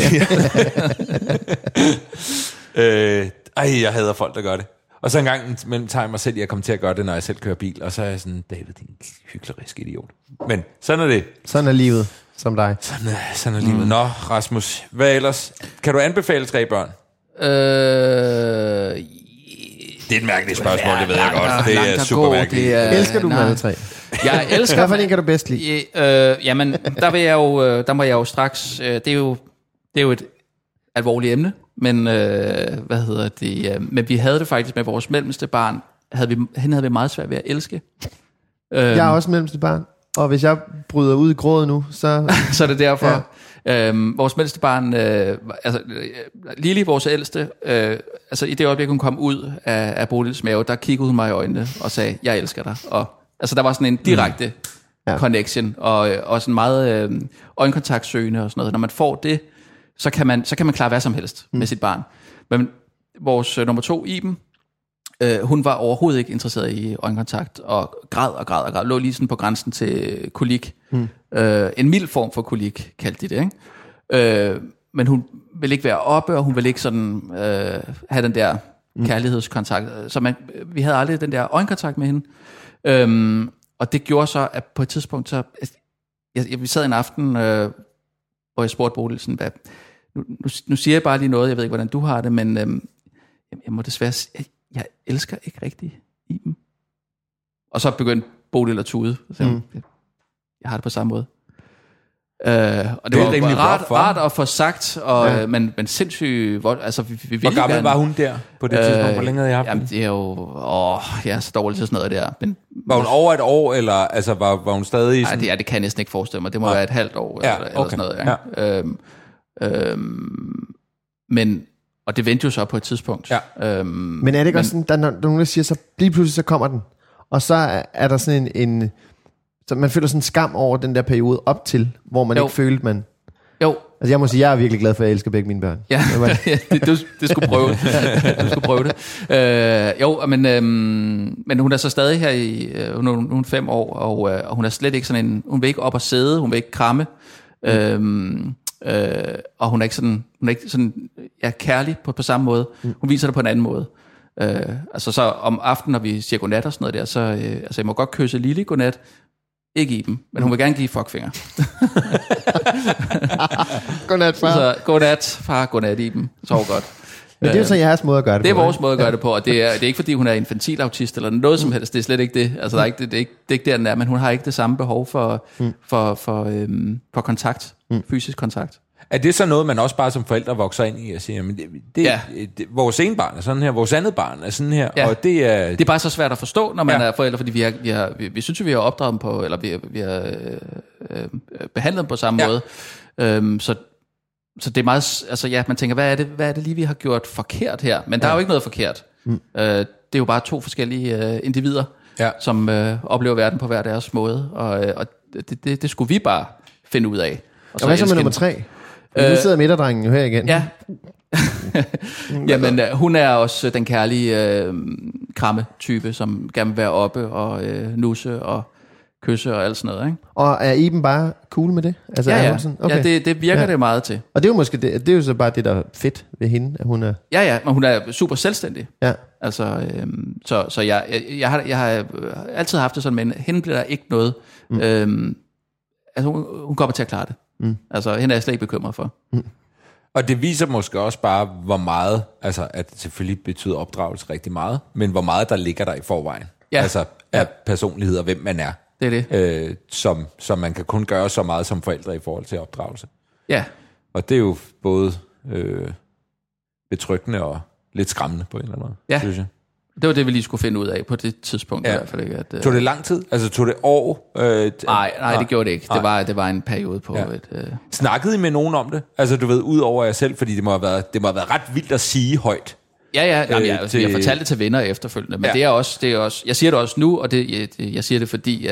Jeg hader folk, der gør det. Og så en gang mellem tager jeg mig selv, jeg kommer til at gøre det, når jeg selv kører bil, og så er jeg sådan, David, din hyklerisk idiot. Men sådan er det. Sådan er livet, som dig. Sådan er livet. Nå, Rasmus, hvad ellers? Kan du anbefale 3 børn? Det er et mærkeligt spørgsmål, det ved jeg godt. Det er super mærkeligt. Elsker du dem alle 3? Jeg elsker... Hvorfor en kan du bedst lide? Jamen, der må jeg jo straks... Det er jo et alvorligt emne, men men vi havde det faktisk med vores mellemste barn. Hende havde vi meget svært ved at elske. Jeg er også mellemste barn, og hvis jeg bryder ud i grådet nu, så... så er det derfor. Ja. Vores mellemste barn, Lili, vores ældste, i det øjeblik, hun kom ud af Bodils mave, der kiggede hun mig i øjnene og sagde, jeg elsker dig. Og altså, der var sådan en direkte connection, og sådan meget øjenkontaktsøgende og sådan noget. Når man får det, så kan man klare hvad som helst med sit barn. Men vores nummer 2, Iben, hun var overhovedet ikke interesseret i øjenkontakt, og græd, lå lige sådan på grænsen til kolik. En mild form for kolik, kaldte de det, ikke? Men hun ville ikke være oppe, og hun ville ikke sådan have den der kærlighedskontakt. Så vi havde aldrig den der øjenkontakt med hende. Og det gjorde så, at på et tidspunkt, så vi sad en aften, hvor jeg spurgte Bodil sådan, nu siger jeg bare lige noget, jeg ved ikke, hvordan du har det, men jeg må desværre sige, jeg elsker ikke rigtig Iben. Og så begyndte Bodil at tude. Jeg har det på samme måde. Og det var rart at få sagt, men sindssygt... Altså, hvor gammel var hun der på det tidspunkt? Hvor længe havde jeg haft? Jamen, det er jo... jeg er så dårlig til sådan noget der. Men, var hun over et år, eller altså, var hun stadig... Nej, det kan jeg næsten ikke forestille mig. Det må være et halvt år, eller sådan noget. Ja. Men... Og det vendte jo så på et tidspunkt. Ja. Men er det ikke også sådan, når nogen siger, så lige pludselig så kommer den, og så er der sådan en så man føler sådan en skam over den der periode op til, hvor man ikke følte, man... Jo. Altså jeg må sige, jeg er virkelig glad for, at jeg elsker begge mine børn. Ja, det skulle prøve. Du skulle prøve det. Men hun er så stadig her i... Hun er 5 år, og hun er slet ikke sådan en... Hun vil ikke op og sidde, hun vil ikke kramme. Og hun er ikke sådan kærlig på samme måde. Hun viser det på en anden måde. Altså så om aftenen, når vi siger godnat og sådan noget der, så jeg må godt kysse Lili godnat, ikke i dem, men hun vil gerne give fuckfinger. Godnat, far. Så godnat, far, godnat i dem. Sov godt. Men det er jo så jeres måde at gøre det på. Det er vores måde at gøre det på, og det er ikke fordi hun er infantilautist eller noget som helst. Det er slet ikke det. Altså det er ikke der den er, men hun har ikke det samme behov for kontakt, fysisk kontakt. Er det så noget, man også bare som forældre vokser ind i og siger, men vores ene barn er sådan her, vores andet barn er sådan her, og det er... Det er bare så svært at forstå, når man er forældre, fordi vi synes, vi har opdraget dem på, eller vi har behandlet dem på samme måde. Så det er meget, altså man tænker, hvad er det lige, vi har gjort forkert her? Men der er jo ikke noget forkert. Det er jo bare 2 forskellige individer, som oplever verden på hver deres måde, og det skulle vi bare finde ud af. Og hvad så med nummer 3? Nu sidder midterdrengen jo her igen. Ja. Jamen, hun er også den kærlige kramme-type, som gerne vil være oppe og nusse og kysse og alt sådan noget, ikke? Og er Iben bare cool med det? Altså, ja, er hun sådan? Okay. Ja, det virker det meget til. Og det er jo måske det er jo så bare det, der er fedt ved hende, at hun er... Ja, men hun er super selvstændig. Ja. Altså, så jeg har altid haft det sådan, men hende bliver der ikke noget... Altså, hun kommer til at klare det. Altså, hende er jeg slet ikke bekymret for. Og det viser måske også bare, hvor meget, altså at selvfølgelig betyder opdragelse rigtig meget, men hvor meget der ligger der i forvejen. Ja. Altså af personlighed og hvem man er. Det er det. Som man kan kun gøre så meget som forældre i forhold til opdragelse. Ja. Og det er jo både betryggende og lidt skræmmende på en eller anden måde, synes jeg. Det var det, vi lige skulle finde ud af på det tidspunkt i hvert fald. Ikke? Tog det lang tid? Altså tog det år? Nej, det gjorde det ikke. Det var en periode på et... Snakkede I med nogen om det? Altså du ved, ud over jer selv, fordi det må have været ret vildt at sige højt. Ja. Jamen, jeg fortalte det til venner efterfølgende, men det er også... Jeg siger det også nu, og jeg siger det fordi...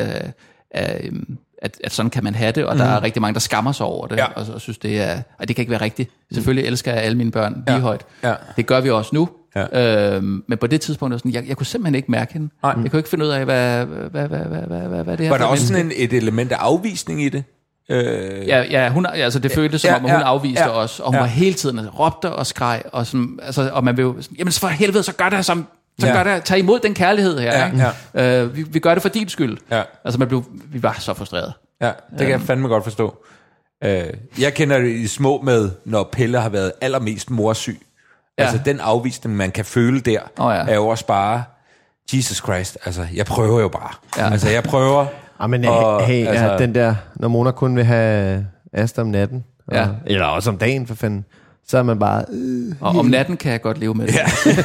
At sådan kan man have det, og der er rigtig mange, der skammer sig over det, og synes, det er... Og det kan ikke være rigtigt. Selvfølgelig elsker jeg alle mine børn lige højt. Ja. Det gør vi også nu. Ja. Men på det tidspunkt var sådan, jeg kunne simpelthen ikke mærke hende. Nej. Jeg kunne ikke finde ud af, hvad det her... Var der også sådan et element af afvisning i det? Ja, hun, altså det føltes som om, hun afviste os, og hun var hele tiden råbte og skreg, og, sådan, altså, og man vil jo... Jamen for helvede, så gør det som... Så gør det, tag imod den kærlighed her. Vi gør det for din skyld. Ja. Altså vi var så frustreret. Ja, det kan jeg fandme godt forstå. Jeg kender det i små med, når Pelle har været allermest morsyg. Altså den afvisning, man kan føle der, er jo også bare, Jesus Christ, altså jeg prøver jo bare. Ja. Altså jeg prøver. Men altså, den der, når Mona kun vil have Asta om natten, eller også om dagen for fanden, så er man bare... Og om natten kan jeg godt leve med det.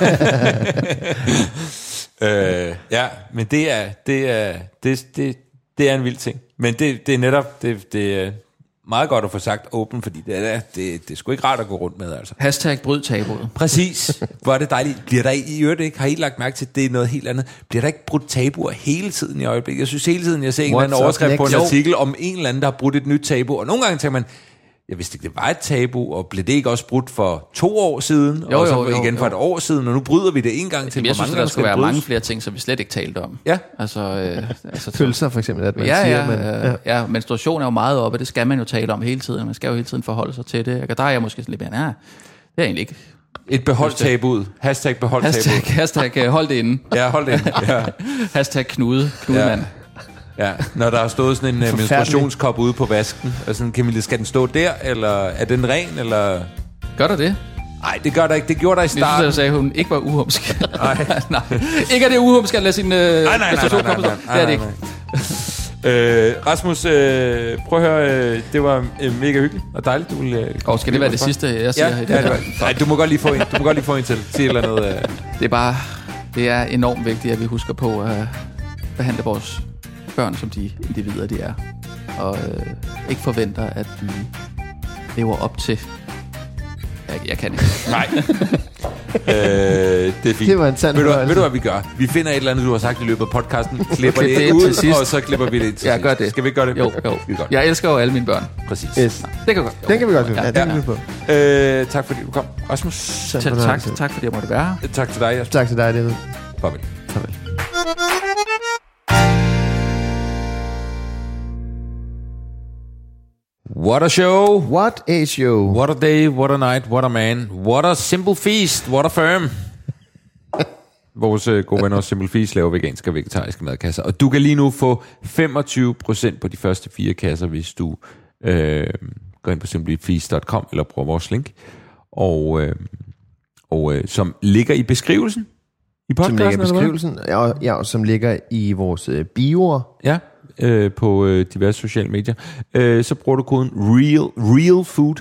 Ja, men det er en vild ting. Men det er netop... Det er meget godt at få sagt åben, fordi det er sgu ikke rart at gå rundt med, altså. #bryd tabuet. Præcis. Hvor er det dejligt. Bliver der i øvrigt ikke, har I lagt mærke til, det er noget helt andet, bliver der ikke brudt tabuer hele tiden i øjeblikket? Jeg synes hele tiden, jeg ser en eller anden overskrift på en artikel om en eller anden, der har brudt et nyt tabu, og nogle gange tænker man, jeg vidste ikke, det var et tabu, og blev det ikke også brudt for 2 år siden, og så igen for et år siden, og nu bryder vi det en gang til. Jeg synes, der skulle være mange flere ting, som vi slet ikke talte om. Ja. Altså følelser for eksempel, at man siger. Menstruation er jo meget oppe, det skal man jo tale om hele tiden. Man skal jo hele tiden forholde sig til det. Der er jeg måske sådan lidt mere, det er egentlig ikke... Et beholdt tabuet. #beholdt tabuet. Hold det inde. Ja, hold det inde. Ja. #knudemand. Ja, når der har stået sådan en menstruationskop ude på vasken, og sådan, Camilla, skal den stå der, eller er den ren, eller... Gør der det? Nej, det gør der ikke. Det gjorde der i starten. Jeg sagde, hun ikke var uhumsk. Nej. Ikke er det uhumsk at lade sin menstruationskop stå. Det er det ikke. Rasmus, prøv at høre, det var mega hyggeligt og dejligt. Skal det være det sidste, jeg siger? Nej, du må godt lige få en til. Sig eller noget. Det er enormt vigtigt, at vi husker på at behandle vores børn, som de individer, de er. Og ikke forventer, at de lever op til... Jeg kan ikke. Nej. Det er fint. Det var en sand ved du, hvad vi gør? Vi finder et eller andet, du har sagt i løbet af podcasten, klipper det ud, til sidst. Og så klipper vi det til sidst. Gør det. Skal vi ikke gøre det? Jo. Jeg elsker jo alle mine børn. Præcis. Yes. Det kan vi godt. Den kan vi godt finde. Ja, den kan vi på. Tak fordi du kom, Rasmus. Tak fordi jeg måtte være her. Tak til dig, Jasper. Tak til dig, David. Farvel. What a show. What a show. What a day, what a night, what a man. What a simple feast, what a firm. Vores gode venner Simple Feast laver veganske og vegetariske madkasser. Og du kan lige nu få 25% på de første 4 kasser, hvis du går ind på simplyfeast.com eller bruger vores link. Og som ligger i beskrivelsen. I podcasten, som ligger i beskrivelsen, og som ligger i vores bioer. Ja. På diverse sociale medier, så bruger du koden REALFOOD.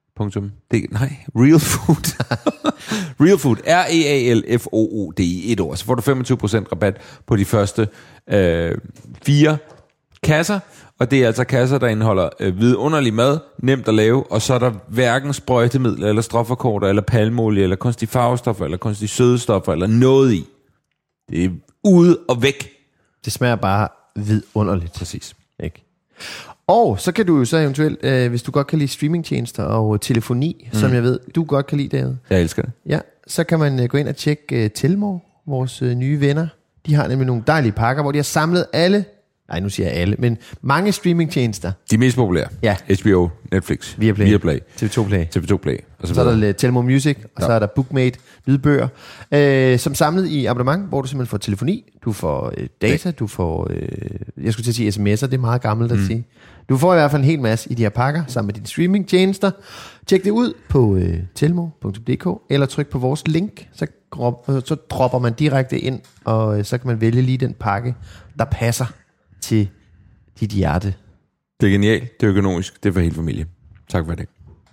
REALFOOD. REALFOOD i et ord. Så får du 25% rabat på de første 4 kasser. Og det er altså kasser, der indeholder vidunderlig mad, nemt at lave, og så er der hverken sprøjtemidler, eller stofferkorter, eller palmolie, eller kunstige farvestoffer, eller kunstige sødestoffer, eller noget i. Det er ude og væk Det smager bare vidunderligt. Præcis. Ikke? Og så kan du jo så eventuelt, hvis du godt kan lide streamingtjenester og telefoni, som jeg ved, du godt kan lide, David. Jeg elsker det. Ja, så kan man gå ind og tjekke Telmore, vores nye venner. De har nemlig nogle dejlige pakker, hvor de har samlet alle, nu siger jeg alle, men mange streamingtjenester. De mest populære. Ja. HBO, Netflix, Viaplay, TV2 Play. Og så er der Telmore Music, og så er der Bookmate, lydbøger, som samlet i abonnement, hvor du simpelthen får telefoni, du får data, du får, jeg skulle til at sige sms'er, det er meget gammelt at sige. Du får i hvert fald en hel masse i de her pakker, sammen med dine streamingtjenester. Tjek det ud på telmore.dk, eller tryk på vores link, så dropper man direkte ind, og så kan man vælge lige den pakke, der passer til dit hjerte. Det er genialt, det er økonomisk, det er for hele familien. Tak for det.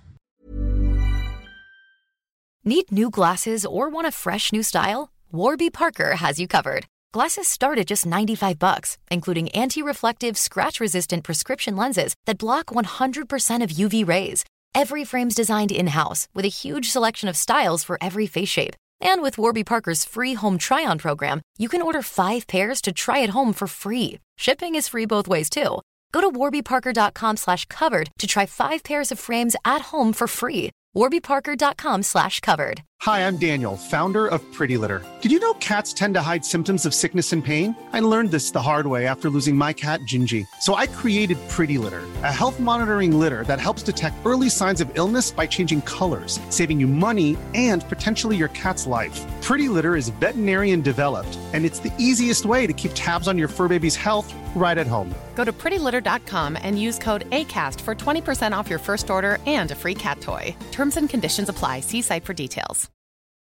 Need new glasses or want a fresh new style? Warby Parker has you covered. Glasses start at just $95, including anti-reflective, scratch-resistant prescription lenses that block 100% of UV rays. Every frame's designed in-house with a huge selection of styles for every face shape. And with Warby Parker's free home try-on program, you can order 5 pairs to try at home for free. Shipping is free both ways, too. Go to warbyparker.com/covered to try 5 pairs of frames at home for free. warbyparker.com/covered. Hi, I'm Daniel, founder of Pretty Litter. Did you know cats tend to hide symptoms of sickness and pain? I learned this the hard way after losing my cat, Gingy. So I created Pretty Litter, a health monitoring litter that helps detect early signs of illness by changing colors, saving you money and potentially your cat's life. Pretty Litter is veterinarian developed, and it's the easiest way to keep tabs on your fur baby's health right at home. Go to prettylitter.com and use code ACAST for 20% off your first order and a free cat toy. Terms and conditions apply. See site for details.